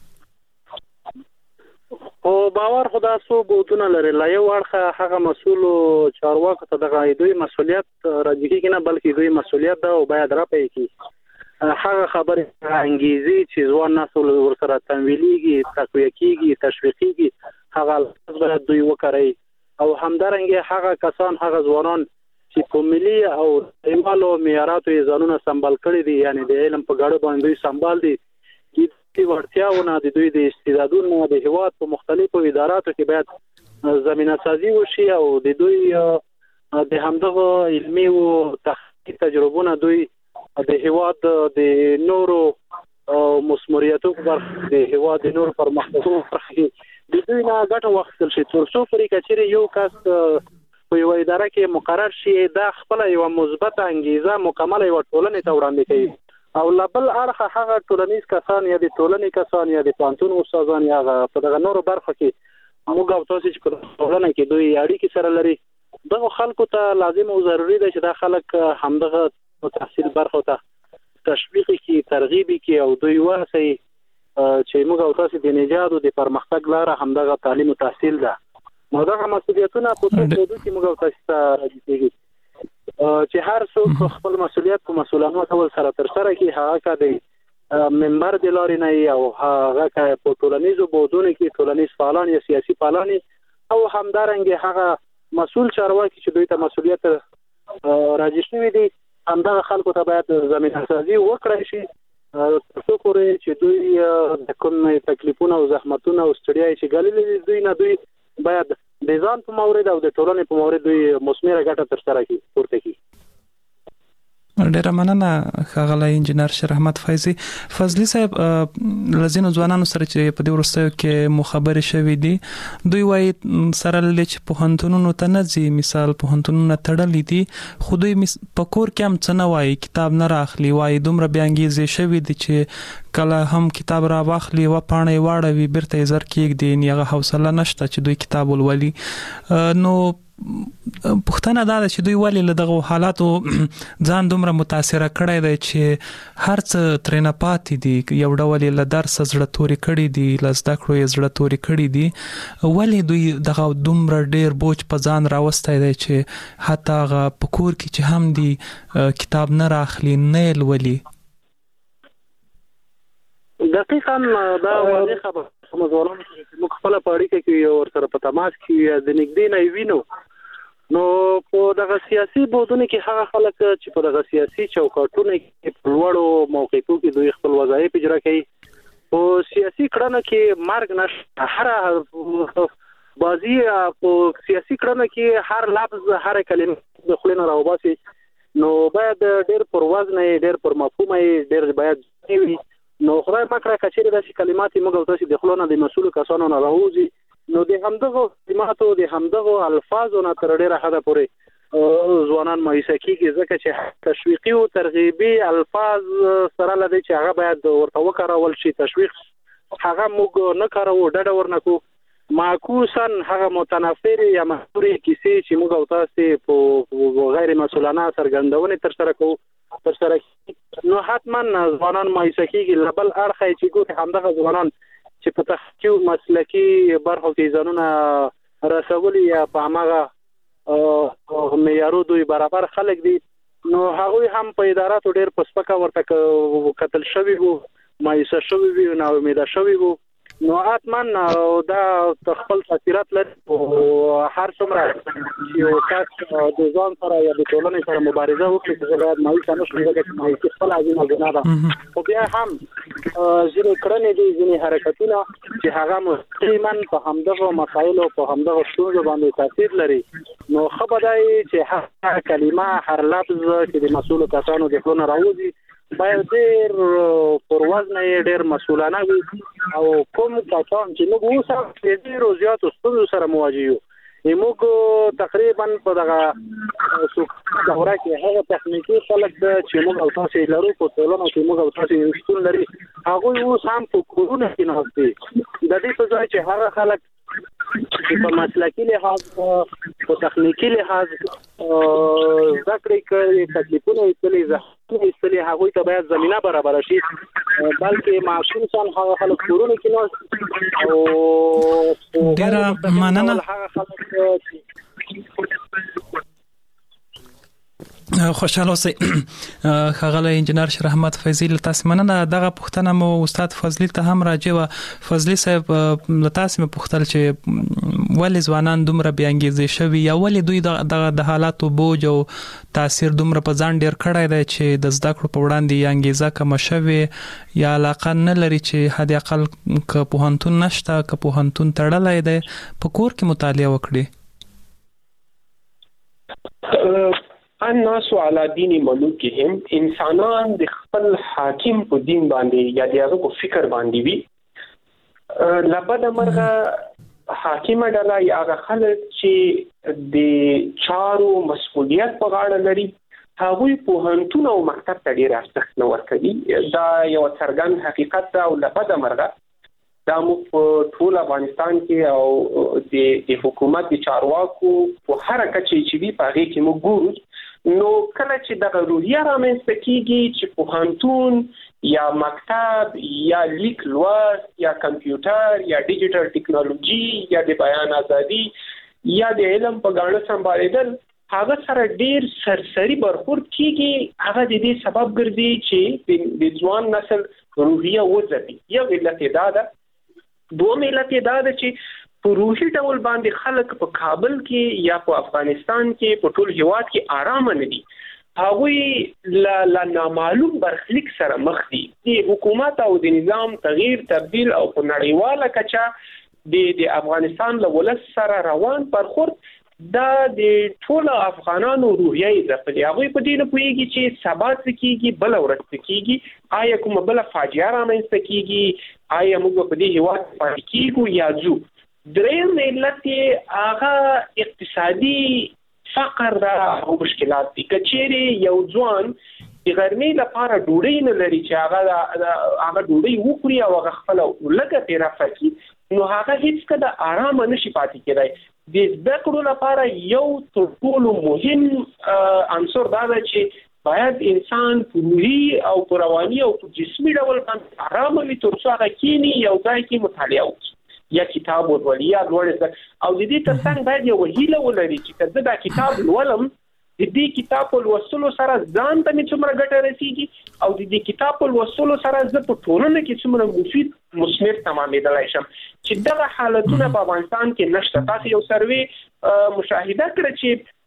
او باور خو دا څو بودونه لري. لا یو اړخه هغه مسؤل چارواکو ته دغه دوی مسؤلیت راځي کې نه بلکې دوی مسؤلیت ده او باید راپې کی هغه خبره انګیزي چې ځوان نسل ورسره تمویلېږي، تقویه کېږي، تشویقېږي، هغه باید دوی وکړي. او همدارنګه هغه کسان، هغه ځوانان چې په ملي او نړیوالو معیاراتو یې ځانونه سمبال کړي دي، یعنی د علم په ګاډه باندې دوی سمبال دي، د ورتیاونه د دوی د استعدادونو د هیواد په مختلفو اداراتو کې باید زمینه سازي وشي او د دوی د همدغه علمي او تحقیقي تجربونه دوی د هیواد د نورو مسموریتو برخه، د هیواد د نورو پرمختګونو برخه د دوی نه ګټه واخیستل شي تر څو پرې کچېرې یو کس په یو اداره کې مقرر شي، دا خپل یو مثبت انګیزه مکمل یو ټولنې ته وړاندې کوي او لبل اړخ هغه ټولنیز کسان یا د ټولنې کسان یا د پانتون استادان یا په دغه نورو برخه کې موږ او تاسو چې په ټولنه کې دوی اړیکې سره لري، دغه خلکو ته لازم او ضروري ده چې دا خلک همدغه تحصیل برخو ته تشویق کی، ترغیب کی او دوی واسي چې موږ او تاسو د نجات او د پرمختګ لاره همدغه تعلیم او تحصیل ده. نو دغه مسؤلیتونه په ټولو کې موږ او تاسو ته راځي چې هر څوک خپل مسؤلیت په مسؤلانه ډول سره تر سره کوي، هغه کده منبر د لارې نه او هغه کده په ټولنیزو بودونو کې ټولنیز فعالان یا سیاسي فعالان او همدارنګه هغه مسؤل چارواکي چې دوی ته مسؤلیت راځي شوی دي همدغه خلکو ته باید زمینه سازي وکړای شي ترڅو پورې چې دوی د کوم تکلیفونه او زحمتونه او ستړیا چې ګاللې دوی نه دوی باید د ځان په مورد او د ټولنې په مورد دوی مثمره ګټه ترسره کړي پورته کړي. ډیره مننه ښاغلی انجینر شیر احمد فیضي. فضلي صاحب لزینو ځوانانو سره چې په دې وروستیو کې مخابره شوې دي دوی وايي سره لږ چې پوهنتونونو ته نه ځي، مثال پوهنتونونه تړلې دي خو دوی په کور کې هم څه نه وایي، کتاب نه راخلي، وایي دومره بې انګیزې شوي دي چې کله هم کتاب را واخلي و پاڼه یې واړوي بیرته یې زر کېږدي، هغه حوصله نشته چې دوی کتاب ولولي. نو پښتنه دا ده چې دوی ولې له دغه حالاتو ځان دومره متاثره کړی دی چې هر څه ترې نه پاتې دي، یو ډول له درس زړه توري کړي دي، له زده کړو یې زړه توري کړي دي، ولې دوی دغه دومره ډیر بوج په ځان راوستی دی چې حتی هغه په کور کې چې هم دي کتاب نه راخلي نه یې لولي؟ دقیقاً دا واضح خبره ځوانانو چې موږ خپله په اړیکه کې ورسره په تماس کې د نږدې نه وینو، نو په دغه سیاسي بودونه کې هغه خلک چې په دغه سیاسي چوکاټونو کې په لوړو موقعو کې دوی خپل وظایف اجرا کوي، په سیاسي کړنو کې مرګ نشته، هر بازی په سیاسي کړنو کې هر لفظ هر کلمه د خولې نه راوباسي، نو باید ډېر پر وزن ډېر پر مفهوم ډېر باید وي. نو خدای پاک را کچېره داسې کلمات موږ او تاسو د خلونو د مسؤل کسانو نه راوځي، نو د همدغه کلماتو د همدغه الفاظو نه تر ډېره حده پورې ځوانان مایوسه کېږي، ځکه چې تشویقي او ترغیبي الفاظ سره لدی چې هغه باید ورته وکارول شي، تشویق هغه موږ نه کاروو، ډډه ورنکو، معکوسا هغه متنفر یا محوري کیسې چې موږ او تاسو په غیر مسؤلانه سرګندونې تر سره کوو تر سره نو حتما ځوانان مایوسه کېږي. له بل اړخه چې ګوري همدغه ځوانان چې په تحقیقي مسلکي برخو کې ځانونه رسولي یا په هماغه معیارو دوی برابر خلک دي، نو هغوی هم په اداراتو ډېر په سپکه ورته کتل شوي وو، مایوسه شوي وي، ناامیده شوي وو، نو حتما دا خپل تاثیرات لري. هر څومره یو کس د ځان سره یا د ټولنې سره مبارزه وکړي چې باید مایوسه نه شي، ځکه چې مایوسي خپل عظیمه ګناه ده، خو بیا هم ځینې کړنې دي، ځینې حرکتونه چې هغه مستقیما په همدغه مسایلو په همدغه ستونزو باندې تاثیر لري، نو ښه به دی چې هر کلمه هر لفظ چې د مسؤلو کسانو د خولو نه راوځي باید ډېر پر وزن یې ډېر مسؤلانه وي، او کوم کسان چې موږ اوس هم د ډېرو زیاتو ستونزو سره مواجه یو، موږ تقریبا په دغه دوره کې هغه تخنیکي خلک چې موږ او تاسو لرو په ټولنه کې موږ او تاسو شتون لري، هغوی اوس هم په کورونو کې ناست دي، د دې په ځای چې هغه خلک په مسلکي لحاظ په تخنیکي لحاظ زده کړې کوي، تکلیفونه یې زحمتونه یې هغوی ته باید زمینه برابره شي، بلکې معصوم هغه خلک کورونو کې ناست او ډېره مننه هغه خلک خوشاله اوسئ. ښاغلی انجینر شیر احمد فیضي له تاسو مننه. دغه پوښتنه مو استاد فضلي ته هم راجع وه. فضلي صاحب له تاسو مې پوښتل چې ولې ځوانان دومره بې انګیزې شوي یا ولې دوی دغه د حالاتو بوج او تاثیر دومره په ځان ډېر کړی دی چې د زده کړو په وړاندې یا انګیزه کمه شوې یا علاقه نه لري چې حد اقل که پوهنتون نشته که پوهنتون تړلی دی په کور کې مطالعه وکړي. الناس علی دین ملوکهم، انسانان د خپل حاکم په دین باندې یا د هغه په فکر باندې وي. لبد مرغه حاکمه ډله یا هغه خلک چې د چارو مسؤلیت په غاړه لري هغوی پوهنتون او مکتب ته ډېر ارزښت نه ورکوي. دا یو څرګند حقیقت ده او لبد مرغه دا موږ په ټول افغانستان کې او د حکومت د چارواکو په هر کچې چې وي په هغې کې موږ ګورو، نو کله چې دغه روحیه رامنځته کېږي چې پوهنتون یا مکتب یا لیک لوست یا کمپیوټر یا ډیجیټل ټیکنالوژي یا د بیان ازادي یا د علم په ګاڼه سمبالېدل هغه سره ډېر سرسري برخورد کېږي، هغه د دې سبب ګرځي چې د ځوان نسل روحیه وځپي. یو علت دا ده. دوم علت دا ده چې په روحي ډول باندې خلک په کابل کې یا په افغانستان کې په ټول هیواد کې آرام نه دي. هغوی لا لا نامعلوم برخلیک سره مخ دي. د حکومت او د نظام تغییر تبديل او په نړیواله کچه د د افغانستان له ولس سره روان برخورد دا د ټول افغانانو روحیه ده. په هغه په دې نه پوهیږي چې سبا څه کیږي، بل ورځ څه کیږي، آیا کومه بل فاجعه رامنځته کیږي، آیا موږ په دې هیواد پاتې کیږو یا ځو. دریم علت هغه اقتصادي فقر دا او مشکلات دي. کچېری یو ځوان د غرمې لپاره ډوډۍ نه لري چې هغه هغه ډوډۍ وخوري او هغه خپل لګه پیرا فکی، نو هغه هیڅ کله آرام نشي پاتې کېدای. د زده کړو لپاره یو تر ټولو مهم عنصر دا دی چې باید انسان په روحي او په رواني او په جسمي ډول باندې آرام وي تر څو هغه کینی یو ځای کې مطالعه وکړي یا کتاب ولولي یا لوړ او د دې ترڅنګ باید یو هیله ولري چې کله دا کتاب لولم د دې کتاب ولوستلو سره ځان ته مې څومره ګټه رسیږي او د دې کتاب ولوستلو سره زه په ټولنه کې څومره مفید مثمر تمامېدلای شم. چې دغه حالتونه په افغانستان کې نشته. تاسو یو سروې مشاهده کړئ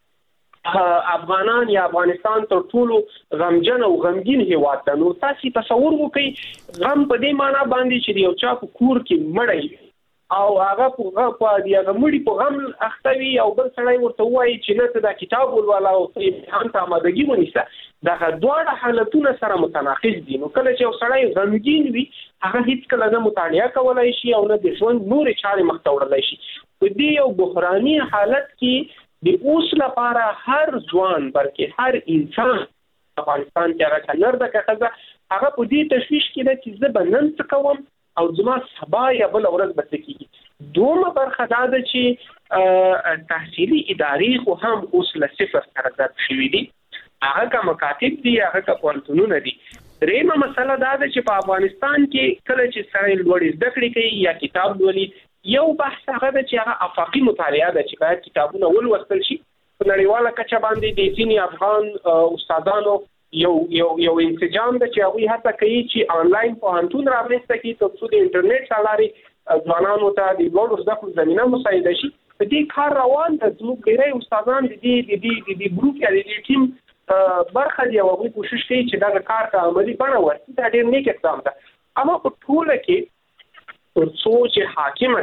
چې افغانان یا افغانستان تر ټولو غمجن او غمگین هیواد ده. نو تاسو تصور وکړئ غم په دې معنی باندې چې یو چا په کور کې مړی او هغه په په دی هغه مړي په غم اختوي او بل سړی ورته وایي چې نه ته دا کتاب ولولا او امتحان ته آمادګي ونیسه. دا دواړه حالتونه سره متناقض دي. نو کله چې یو سړی غمگین وي هغه هیڅ کله نه مطالعه کولای شي او نه د ژوند نورې چارې مخ ته وړلای شي. په دې یو بحراني حالت کې د اوس لپاره هر ځوان بلکې هر انسان افغانستان کې هغه کنر د کخزه هغه په دې تشویش کې ده چې زه به نن څه کوم او زما سبا یا بل ورځ به څه کیږي. دومره برخه دا ده چې تحصیلي ادارې خو هم اوس له صفر سره ضرب شوي دي. هغه که مکاتب دي، هغه که پوهنتونونه دي. درېیمه مسله دا ده چې په افغانستان کې کله چې سړی لوړې زده کړې کوي یا کتاب لولي، یو بحث هغه ده چې هغه افاقي مطالعه ده چې باید کتابونه ولوستل شي. په نړیواله کچه باندې د ځینې افغان استادانو یو یو یو انسجام ده چې هغه هڅه کوي چې آنلاین پوهنتون رامنځته کړي تر څو د انټرنیټ لارې ځوانانو ته د لوړو زده کړو زمینه مساعده شي. په دې کار روان ده. زموږ ډېری استادان د دې د دې د ګروپ یا د ټیم برخه دی او هغوی کوشش کوي چې دا کار ته عملي بڼه ورکړي. دا ډېر نیک اقدام ده. اما په ټوله کې تر څو چې حاکمه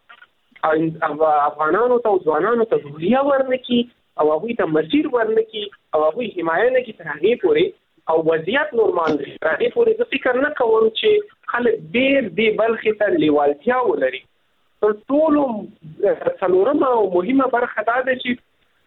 ډله افغانانو ته او ځوانانو ته روحیه ورنکړي او هغوی ته مسیر ورنکړي او هغوی حمایه نه کړي تر هغې پورې او وضعیت نورمال دی تر هغې پورې زه فکر نه کوم چې خلک ډېر دې برخې ته لیوالتیا ولري. تر ټولو څلورمه او مهمه برخه دا ده چې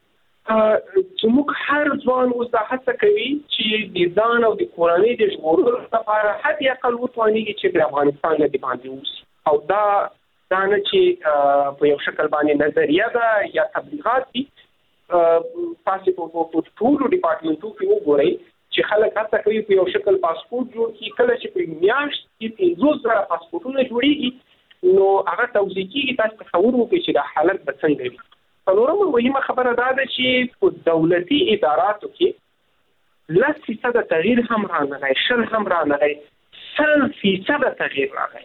زموږ هر ځوان اوس دا هڅه کوي چې د ځان او د کورنۍ د ژغورلو لپاره حد اقل وتوانېږي چې د افغانستان نه د باندې اوسي. او دا دا نه چې په یو شکل باندې نظریه ده یا تبلیغات دي. تاسو په ټولو ډپارټمنټو کې وګورئ چې خلک هڅه کوي په یو شکل پاسپورت جوړ کړي. کله چې په میاشت کې پنځوس زره پاسپورتونه جوړېږي نو هغه توضیح کېږي. تاسو تصور وکړئ چې دا حالت به څنګه وي. څلورمه مهمه خبره دا ده چې په دولتي اداراتو کې لس فیصده تغییر هم رانغی، شل هم رانغی، سل فیصده تغییر راغی.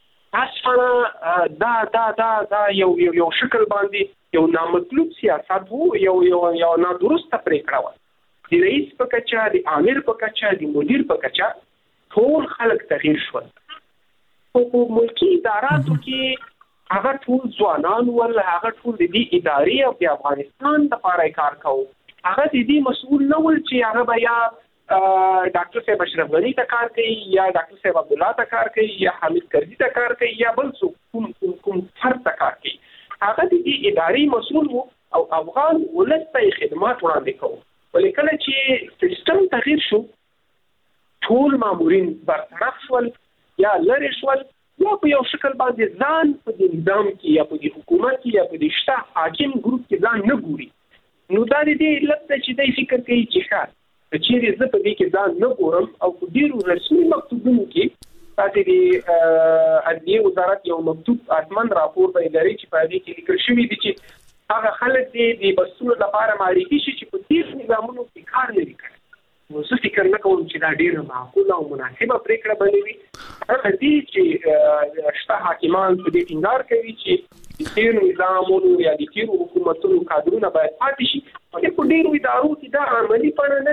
اصلا دا دا دا دا یو یو یو شکل باندې یو نامطلوب سیاست وو، یو یو یو نادرسته پریکړه وه. د رئیس په کچه، د امیر په کچه، د مدیر په کچه ټول خلک تغییر شول. په ملکی اداراتو کې هغه ټول ځوانان ول، هغه ټول د دې ادارې او د افغانستان لپاره کار کوي. هغه د دې مسؤل نه ول چې هغه به یا ډاکټر صاحب اشرف غنی ته کار کوي یا ډاکټر صاحب عبد الله ته کار کوي یا حمید کرزي ته کار کوي یا بل څوک کوم کوم کوم فرد ته کار کوي. هغه د دې ادارې مسؤل وو او افغان ولس ته خدمات وړاندې کوي. ولې کله چې سیستم تغییر شو ټول مامورین برطرف شول یا لرې شول یا په یو شکل باندې ځان په دې نظام کې یا په دې حکومت کې یا په دې شته حاکم ګروپ کې ځان نه ګوري. نو دا د دې علت ده چې دوی فکر کوي چې ښه چیرې زه په دې کې ځان نه ګورم او په ډېرو رسمي مکتوبونو کې تاسو د عدلیې وزارت یو مکتوب اتمن راپور به لري چې په دې کې لیکل شوی دی چې هغه خلک د بسونو لپاره معرفي شي چې په دې نظامونو کې کار لري. نو زه فکر نه کوم چې دا ډېره معقوله او مناسبه پرېکړه به وي. هغه دې چې شته حاکمان په دې ټینګار کوي چې د تېرو نظامونو یا د تېرو حکومتونو کادرونه باید پاتې شي. په ډېرو ادارو کې دا عملي بڼه نه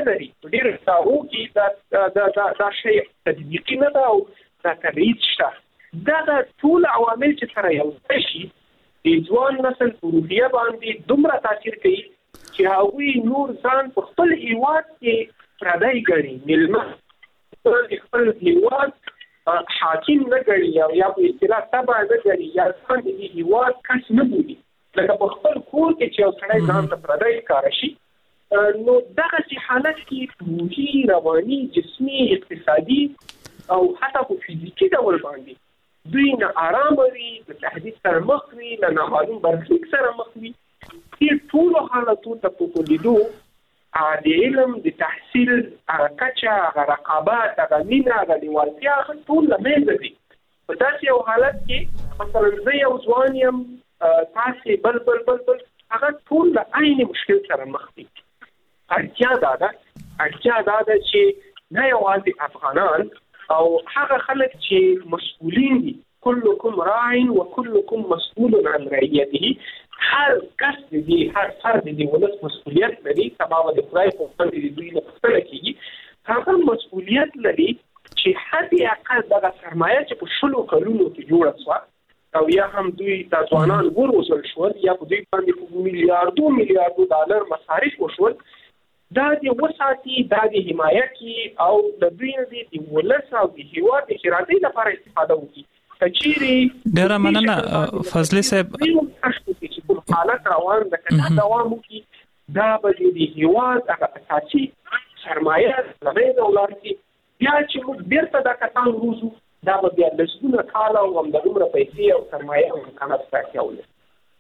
لري ډېر تاو کې دا دا دا دا شی تطبیقي نه ده او دا تبعید شته. دا ټول عوامل چې سره یو شي د ځوان نسل په روحیه باندې دومره تاثیر کوي چې هغوی نور ځان په خپل هیواد کې پردی ګڼي، میلمه خپل هیواد حاکم نه ګڼي او یا په اصطلاح تبع نه ګڼي یا ځان د هیواد کس نه بولي. لکه په خپل کور کې چې یو سړی ځان ته پردی ښکاره شي، نو دغسې حالت کې روحي، رواني، جسمي، اقتصادي او حتی په فزیکي ډول باندې دوی نه آرام وي، د تهدید سره مخ وي، له نامعلوم برخلیک سره مخ وي. دې ټولو حالتو ته په لیدو د علم د تحصیل هغه کچه، هغه رقابت، هغه مینه، هغه لیوالتیا ټول له منځه ځي. په داسې یو حالت کې مثلا زه یو ځوان یم، تاسې بل بل بل بل هغه ټول له عین مشکل سره مخ دي. اړتیا دا ده اړتیا دا ده چې نه یوازې افغانان او هغه خلک چې مسؤلین دي، کلکم راع و کلکم مسؤول عن رعیته، هر کس دی، هر فرد دی ولس مسؤلیت لري. سبا د خدای په باندې د دوی نه پوښتنه کېږي، هغه مسؤلیت لري چې حد اقل دغه سرمایه چې په شلو کلونو کې جوړه شوه او یا هم دوی د ځوانان وروزل شول یا په دوی باندې په میلیاردو میلیاردو ډالر مصارف وشول، دا د وساتي، دا د حمایت کې او د دوی د ولس او د هیواد د ارادې لپاره استفاده وکړي. کچېرې ډېره مننه فضلي صاحب. چې حالت روان د کله دوام وکړي، دا به د هیواد هغه اساسي سرمایه له منځه ولاړ شي. بیا چې موږ بیرته دا کسان روزو، دا به بیا لسګونه کاله او همدومره پیسې او سرمایه او امکانات ته اړتیا ولري.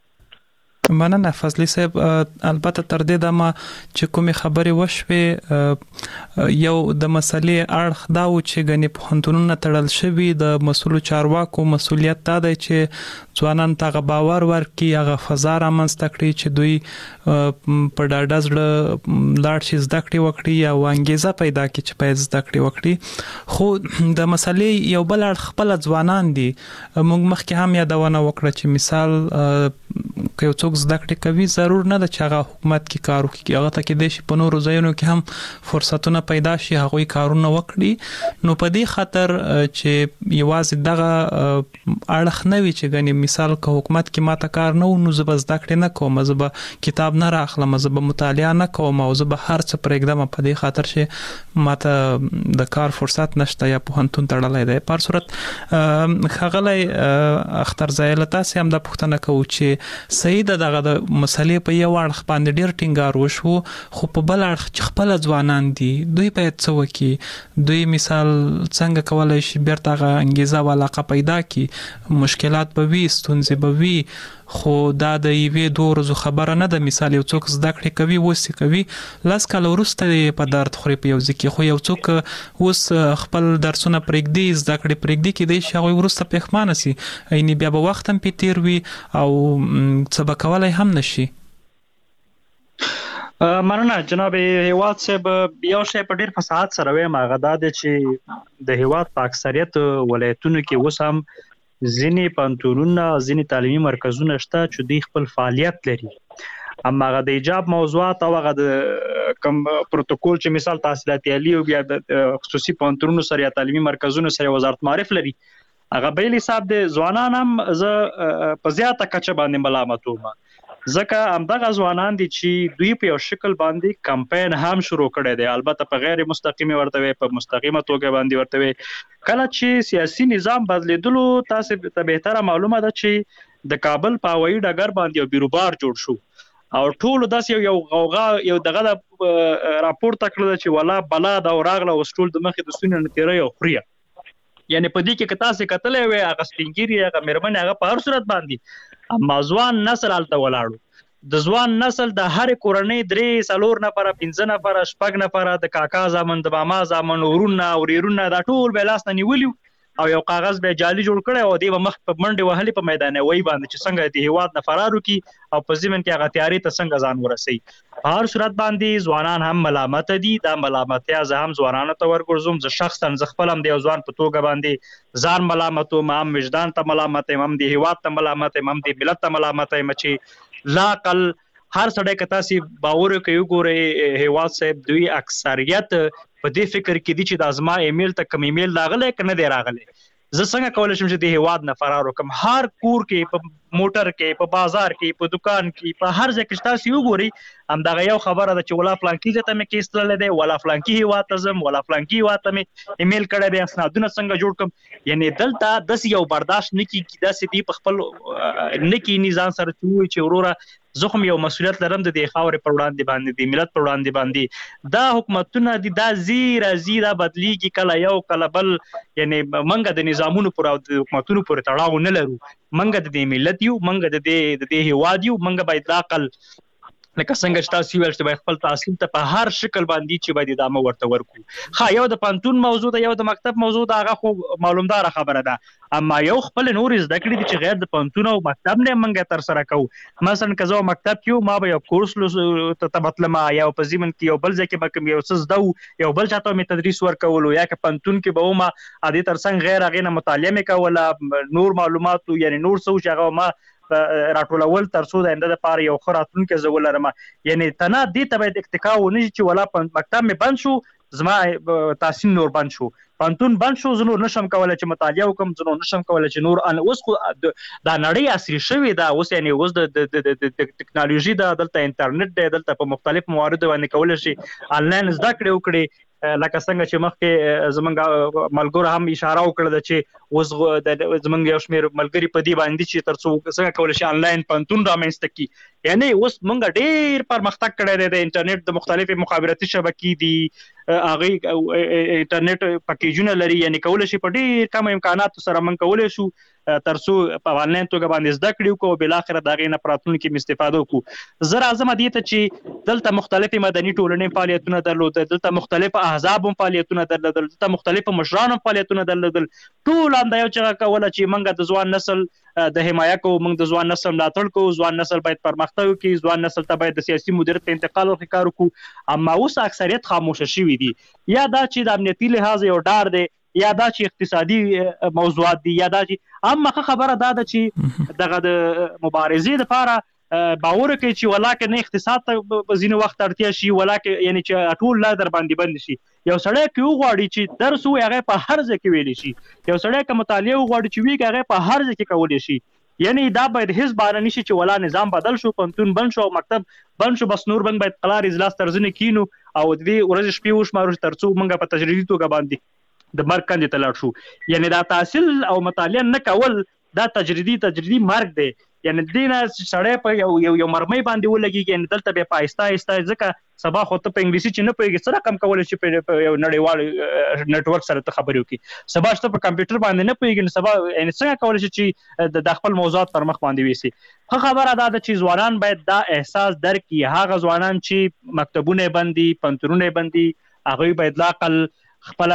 مننه فضلي صاحب. البته تر دې دمه چې کومې خبرې وشوې، یو د مسلې اړخ دا و چې غني پوهنتونونه تړل شوي، د مسؤلو چارواکو مسؤلیت دا دی چې ځوانان ته باور ورکړي، هغه فضا رامنځته کړي چې دوی په ډاډه زړه لاړ شي، زده کړې وکړي او انګیزه پیدا کړي چې باید زده کړې وکړي. خو د مسلې یو بل اړخ خپل ځوانان دي. موږ مخکې هم یادونه وکړه چې مثال که یو څوک زده کړې کوي، ضرور نه ده چې هغه حکومت کې کار وکړي، هغه ته کېدای شي په نورو ځایونو کې هم فرصتونه پیدا شي، هغوی کارونه وکړي. نو په دې خاطر چې یوازې دغه اړخ نه وي چې ګنې مثال که حکومت کې ماته کار نه و، نو زه به زده کړې نه کوم، زه به کتاب نه راخلم، زه به مطالعه نه کوم او زه به هر څه پرېږدم په دې خاطر چې ماته د کار فرصت نشته یا پوهنتون تړلی دی. په هر صورت ښاغلی اخترزی، له تاسې هم دا پوښتنه کوو چې صحیح ده دغه د مسلې په یو اړخ باندې ډېر ټینګار وشو، خو په بل اړخ چې خپله ځوانان دي دوی باید څه وکړي؟ دوی مثال څنګه کولی شي بیرته هغه انګیزه او علاقه پیدا کړي؟ مشکلات به وي، ستونزې به وي، خو دا د یوې دوه ورځو خبره نه ده. مثال یو څوک زده کړې کوي، اوس یې کوي، لس کاله وروسته یې په درد خوري په یو ځای کې. خو یو څوک اوس خپل درسونه پرېږدي، زده کړې پرېږدي، کېدای شي هغوی وروسته پښیمانه سي، یعنې بیا به وخت هم پې تېر وي او څه به کولی هم نه شي. مننه جناب هیواد صاحب. یو شی په ډېر فصاحت سره وایم، هغه دا دی چې د هیواد په اکثریت ولایتونو کې اوس هم ځینې پوهنتونونه، ځینې تعلیمي مرکزونه شته چې دوی خپل فعالیت لري. اما هغه د ایجاب موضوعات او هغه د کوم پروتوکول چې مثال تحصیلاتي عالی او بیا د خصوصي پوهنتونونو سره یا تعلیمي مرکزونو سره وزارت معارف لري، هغه بیل حساب د ځوانان هم زه په زیاته کچه باندې ملامت وم، ځکه همدغه ځوانان دي چې دوی په یو شکل باندې کمپاین هم شروع کړی دی، البته په غیر مستقیمه ورته وي، په مستقیمه توګه باندې ورته وي. کله چې سیاسي نظام بدلیدلو، تاسو ته بهتره معلومه ده چې د کابل په هوایي ډګر باندې یو بیروبار جوړ شو او ټول داس یو یو غوغا یو دغه راپورته کړل چې ولا بلا دا راغله اوس ټول د مخې د سونې نه تیرې او خوري. یعنی په دې کې که تاسو کتلې وي هغه سپینګيري هغه مېرمن هغه په هر صورت باندې اما ځوان نسل الته ولاړو. د ځوان نسل د هر کورنۍ درې څلور نفره پنځه نفره شپږ نفره د کاکا زامن د ماما زامن ورونه وريرونه دا ټول به لاس نه نیولیو او یو کاغذ به جالي جوړ کړي او دی به مخ په منډه وهلي په میدان وای باندې چې څنګه د هیواد نه فرار وکي او په ځمن کې هغه تیاری ته څنګه ځان ورسي. په هر صورت باندې ځوانان هم ملامت دي. دا ملامتیا زه هم ځوانانو ته ورګرځوم، زه شخصا زه خپل هم د ځوان په توګه باندې ځان ملامت وم، هم وجدان ته ملامت یم، هم د هیواد ته ملامت یم، هم د ملت ته ملامت یم چې لا قل هر سړی کتا سي باور کوي ګوره هیواد صاحب دوی اکثریت په دې فکر کې دي چې د ازما ایمیل ته کوم ایمیل راغلی کنه دی راغلی زه څنګه کولای شم چې د هیواد نه فرار وکم هر کور کې په موټر کې په بازار کې په دکان کې په هر ځای کې تاسو یو ګوري هم دا یو خبره ده چې ولا فلانکی ځته مې کیستل دی ولا فلانکی هیواد ته زم ولا فلانکی هیواد ته مې ایمیل کړی دی اسنادونه څنګه جوړ کوم یعنی دلته د یو برداشت نکي کی داسې دی په خپل نکي نظام سره چوي چې وروره زخم یو مسولیت لرم د دې خاورې پر وړاندې باندې د ملت پر وړاندې باندې دا حکومتونه دي دا زیرا زیرا بدلیږي کله یو کله بل یعنی منګه د نظامونو پر او د حکومتونو پر تړاو نه لرو منګه د ملت یو منګه د دې د دې هیواد یو منګه باید عقل لکه څنګه چې تاسو ویل چې باید خپل تحصیل ته په هر شکل باندې چې باید ادامه ورته ورکو ها یو د پانتون موضوع ده یو د مکتب موضوع ده هغه خو معلومدار خبره ده اما یو خپل نور زده کړې دي چې غیر د پانتون او مکتب نه منګه تر سره کو مثلا که زه مکتب کې ما به یو کورس ته مطلب یا په زمن کې یو بل ځکه به کوم یو څه زده یو بل چاته مې تدریس ورکول یا که پانتون کې به ما ادي تر څنګه غیر هغه نه مطالعه مې کوله نور معلومات یعنی نور څه چې هغه ما راټولول تر څو د انده لپاره یو خراتون کې زول لرم یعنی تنا دې ته باید اکتکا ونه چې ولا مکتب مې بند شو زما تحصیل نور بند شو پانتون بند شو زه نور نشم کولای چې مطالعه وکم زه نور نشم کولای چې نور ان اوس خو دا نړۍ عصري شوې ده اوس یعنی اوس د ټکنالوژي د دلته انټرنیټ دی دلته په مختلف مواردو باندې کولای شي انلاین زده کړې وکړي لکه څنګه چې مخکې زمونږ ملګرو هم اشاره وکړه چې اوس زمونږ یو شمېر ملګري په دې باندې چې تر څو څنګه کولی شي انلاین پانتون رامنځته کړي یعنی اوس مونږ ډېر پرمختګ کړی دی د انټرنیټ د مختلفې مخابراتي شبکې دي هغه انټرنیټ پکیجونه لري یعنی کولی شي په ډېر کم امکاناتو سره مونږ کولی شو تر څو په انلاین توګه باندې زده کړو کو بل اخر د غینه پراتون کې استفاده وکړو زه راځم دې ته چې دلته مختلفې مدني ټولنې فعالیتونه درلود دلته مختلف احزاب فعالیتونه درلودل دلته مختلف مشران فعالیتونه درلودل ټول انده یو چې کوله چې منګه د ځوان نسل د حمایت کو موږ د ځوان نسل ملاتړ کو ځوان نسل باید پرمختګ وکړي ځوان نسل ته باید د سیاسي مدیریت ته انتقال وکړو کو اما اوس اکثریت خاموشه شوي دي یا دا چې د امنیتي لحاظ یو ډار دی یا دا چې اقتصادي موضوعات دي یا دا چې اما خبره دا ده چې دغه د مبارزې لپاره باور کوي چې ولاکه نه اقتصاد ته ځینې وخت اړتیا شي ولاکه یعنی چې ټول لا در باندې بند شي یو سړی کې وغواړي چې درس وي هغه په هر ځای کې ویلی شي یو سړی که مطالعه وغواړي چې وي هغه په هر ځای کې کولی شي یعنی دا باید هیڅ بار نشي چې ولا نظام بدل شو پنتون بند شو او مکتب بند شو بس نور بند باید قلار اجلاس ترځنه کینو او د دې ورځ شپې وشمارو تر څو موږ په تجربي توګه باندې د مرګ کندې ته لاړ شو یعنی دا تحصیل او مطالعه نه کول دا تجربي تجربي مرګ دی یعنی دینه سړی په یو یو یو مرمۍ باندې ولګي یعنی دلته به پایسته ایسته ځکه سبا خو ته په انګلیسي چې نه پوهېږي څه رقم کولی شي په یو نړیوال نیټورک سره ته خبرې وکړي سبا چې ته په کمپیوټر باندې نه پوهېږي نو سبا یعنې څنګه کولی شي چې د خپل موضوعات پر مخ باندې ویسي ښه خبره دا ده چې ځوانان باید دا احساس درک کړي هغه ځوانان چې مکتبونه بند دي پنتونونه بند دي هغوی باید لا عقل خپل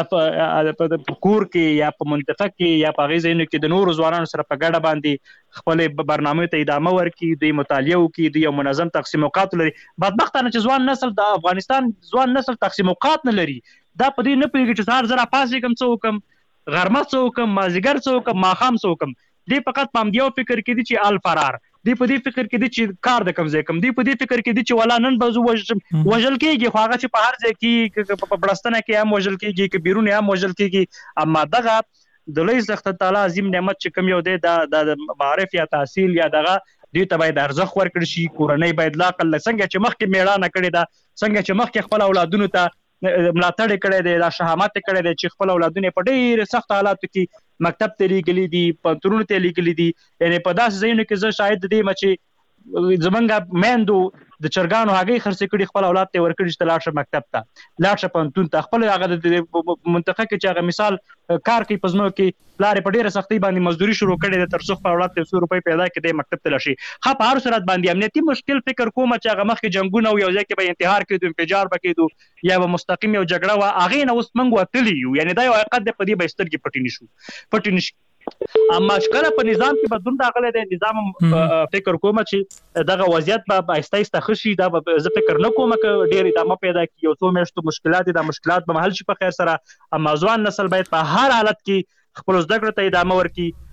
په کور کې یا په منطقه کې یا په هغې ځایونو کې د نورو ځوانانو سره په ګډه باندې خپلې برنامې ته ادامه ورکړي دوی مطالعه وکړي دوی یو منظم تقسیم اوقات لري بدبختانه چې ځوان نسل د افغانستان ځوان نسل تقسیم اوقات نه لري دا په دې نه پوهېږي چې سهار زه راپاڅېږم څه وکړم غرمه څه وکړم مازدیګر څه وکړم ماښام څه وکړم دوی فقط په همدې یو فکر کې دي چې الفرار دوی په دې فکر کې دي چې کار د کوم ځای کوم دوی په دې فکر کې دي چې ولا نن به زه وژل کېږي خو هغه چې په هر ځای کې په بړستنه کې هم وژل کېږي که بیرون هم وژل کېږي اما دغه د لوی څښتن تعالی عظیم نعمت چې کوم یو دی د معارف یا تحصیل یا دغه دوی ته باید ارزښت ورکړل شي کورنۍ باید لا عقل څنګه چې مخکې میړانه کړې ده څنګه چې مخکې خپل اولادونو ته ملاتړ کړی دی دا شهامت کړی دی چې خپل اولادونه په ډېر سخت حالاتو کې مکتب ته لیږلي دي پنتونونو ته لیږلي دي یعنې په داسې ځایونو کې زه شاید د دې چې زمونږ میندو د چرګانو هګۍ خرڅې کړي خپل اولاد ته ورکړي چې ته لاړ شه مکتب ته لاړ شه پوهنتون ته خپل هغه د منطقه کې چې هغه مثال کار کوي په ځمکو کې پلار یې په ډېره سختۍ باندې مزدوري شروع کړې ده تر څو خپل اولاد ته یو څو روپۍ پیدا کړي دی مکتب ته لاړ شي ښه په هر صورت باندې امنیتي مشکل فکر کومه چې هغه مخکې جنګونه او یو ځای کې به انتحار کېدو انفجار به کېدو یا به مستقیم یو جګړه وه هغې نه اوس موږ وتلي یو یعنې دا یو حقیقت دی په دې به سترګې پټې نه شو پټې نه شي اما کله په نظام کې بدلون راغلی دی نظام فکر کوم چې دغه وضعیت به آهسته آهسته ښه شي دا به زه فکر نه کوم که ډېر ادامه پیدا کړي یو څو میاشتو مشکلات دي دا مشکلات به حل شي په خیر سره اما ځوان نسل باید په هر حالت کې خپلو زده کړو ته ادامه ورکړي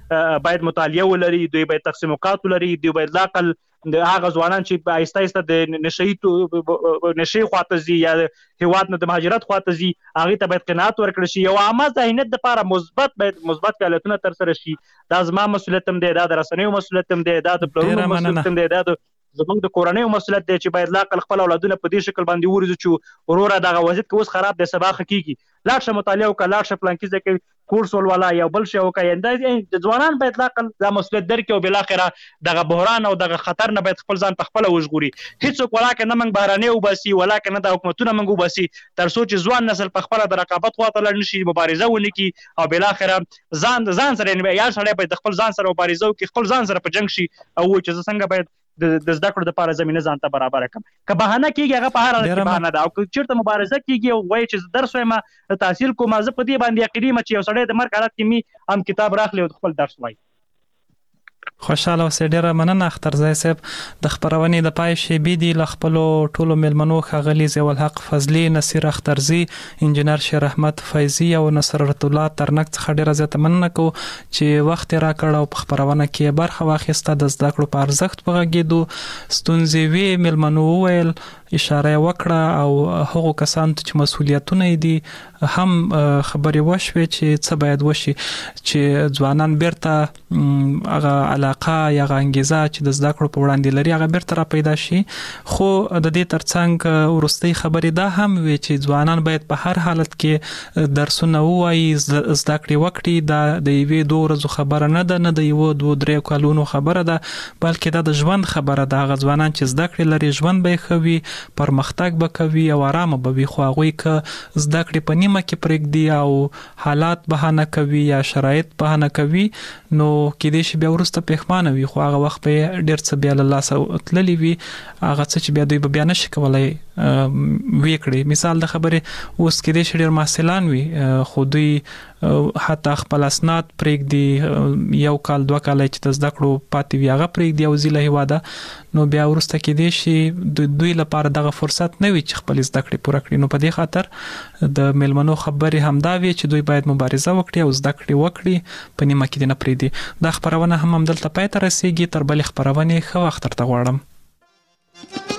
باید مطالعه ولري، دوی باید تقسیم اوقات ولري، دوی باید لاقل د هغه ځوانان چې آهسته آهسته د نشي نشي خواته ځي یا هیواد نه د مهاجرت خواته ځي هغې ته باید قناعت ورکړل شي. یو عامه ذهنیت دپاره مثبت باید مثبت فعالیتونه ترسره شي. دا زما مسؤلیت هم دی، دا د رسنیو مسؤلیت هم دی، دا د پلرونو مسؤلیت هم دی، دا د زمونږ د کورنیو مسؤلیت دی چې باید لاقل خپل اولادونه په دې شکل باندې وروزو چې وروره دغه وضعیت که اوس خراب دی سبا ښه کېږي. لاړ شه مطالعه وکړه، لاړ شه فلانکي ځای کې کورس ولوله، یو بل شی وکړه. د ځوانان باید لاقل دا مسؤلیت درکړي او بالاخره دغه بحران او دغه خطر نه باید خپل ځان په خپله وژغوري. هېڅوک ولاکه نه موږ بهرنۍ وباسي، ولاکه نه دا حکومتونه موږ وباسي تر څو چې ځوان نسل په خپله د رقابت خواته لاړ نه شي، مبارزه ونه کړي او بالاخره ځان ځان سره یو سړی باید د خپل ځان سره مبارزه وکړي، خپل ځان سره په جنګ شي او ووایي چې زه څنګه باید د زده کړو دپاره زمینه ځان ته برابره کړم. که بهانه کېږي هغه په هر حالت کې بهانه ده، او که چېرته مبارزه کېږي او وایي چې زه درس وایم تحصیل کوم، زه په دې باندې یقیني یم چې یو سړی د مرګ حالت کې مي هم کتاب راخلي او خپل درس وایي. خوشاله اوسئ. ډیره مننه اخترزی صاحب. د خپرونې د پای شیبې دي له خپلو ټولو میلمنو ښاغلي ضیاءالحق فضلي، نصیر اخترزي، انجینر شیر احمد فیضي او نصرت الله ترنک څخه ډیره زیاته مننه کوو چې وخت یې راکړ او په خپرونه کې برخه واخیسته. د زده کړو په ارزښت وغږېدو، ستونزې وې میلمنو وویل، اشاره وکړه او هغو کسانو ته چې مسؤلیتونه دي هم خبرې وشوې چې څه باید وشي چې ځوانان بیرته هغه علاقه یا هغه انګیزه چې د زده کړو په وړاندې لري هغه بیرته را پیدا شي. خو د دې ترڅنګ وروستۍ خبرې دا هم وي چې ځوانان باید په هر حالت کې درسونه ووایي، زده کړې وکړي. دا د یوې دوه ورځو خبره نه ده، نه د یو دوه درې کلونو خبره ده، بلکې دا د ژوند خبره ده. هغه ځوانان چې زده کړې لري ژوند به یې ښه وي، پرمختګ به کوي او آرامه به وي. خو هغوی که زده کړې په نیمه کې پرېږدي او حالات بهانه کوي یا شرایط بهانه کوي نو کېدای شي بیا وروسته پښیمانه وي، خو هغه وخت به ډېر څه بیا له لاسه تللي وي، هغه څه چې بیا دوی به بیا نشي کولی ویې کړي. مثال د خبرې اوس کېدای شي ډېر محصلان وي خو دوی حتی خپل اسناد پرېږدي، یو کال دوه کاله چې د زده کړو پاتې وي هغه پرېږدي او ځي له هېواده، نو بیا وروسته کېدای شي د دوی لپاره دغه فرصت نه وي چې خپل زده کړې پوره کړي. نو په دې خاطر د میلمنو خبرې همدا وي چې دوی باید مبارزه وکړي او زده کړې وکړي، په نیمه کې دې نه پرېږدي. دا خپرونه هم همدلته پای ته رسیږي. تر بلې خپرونې ښه وخت درته غواړم.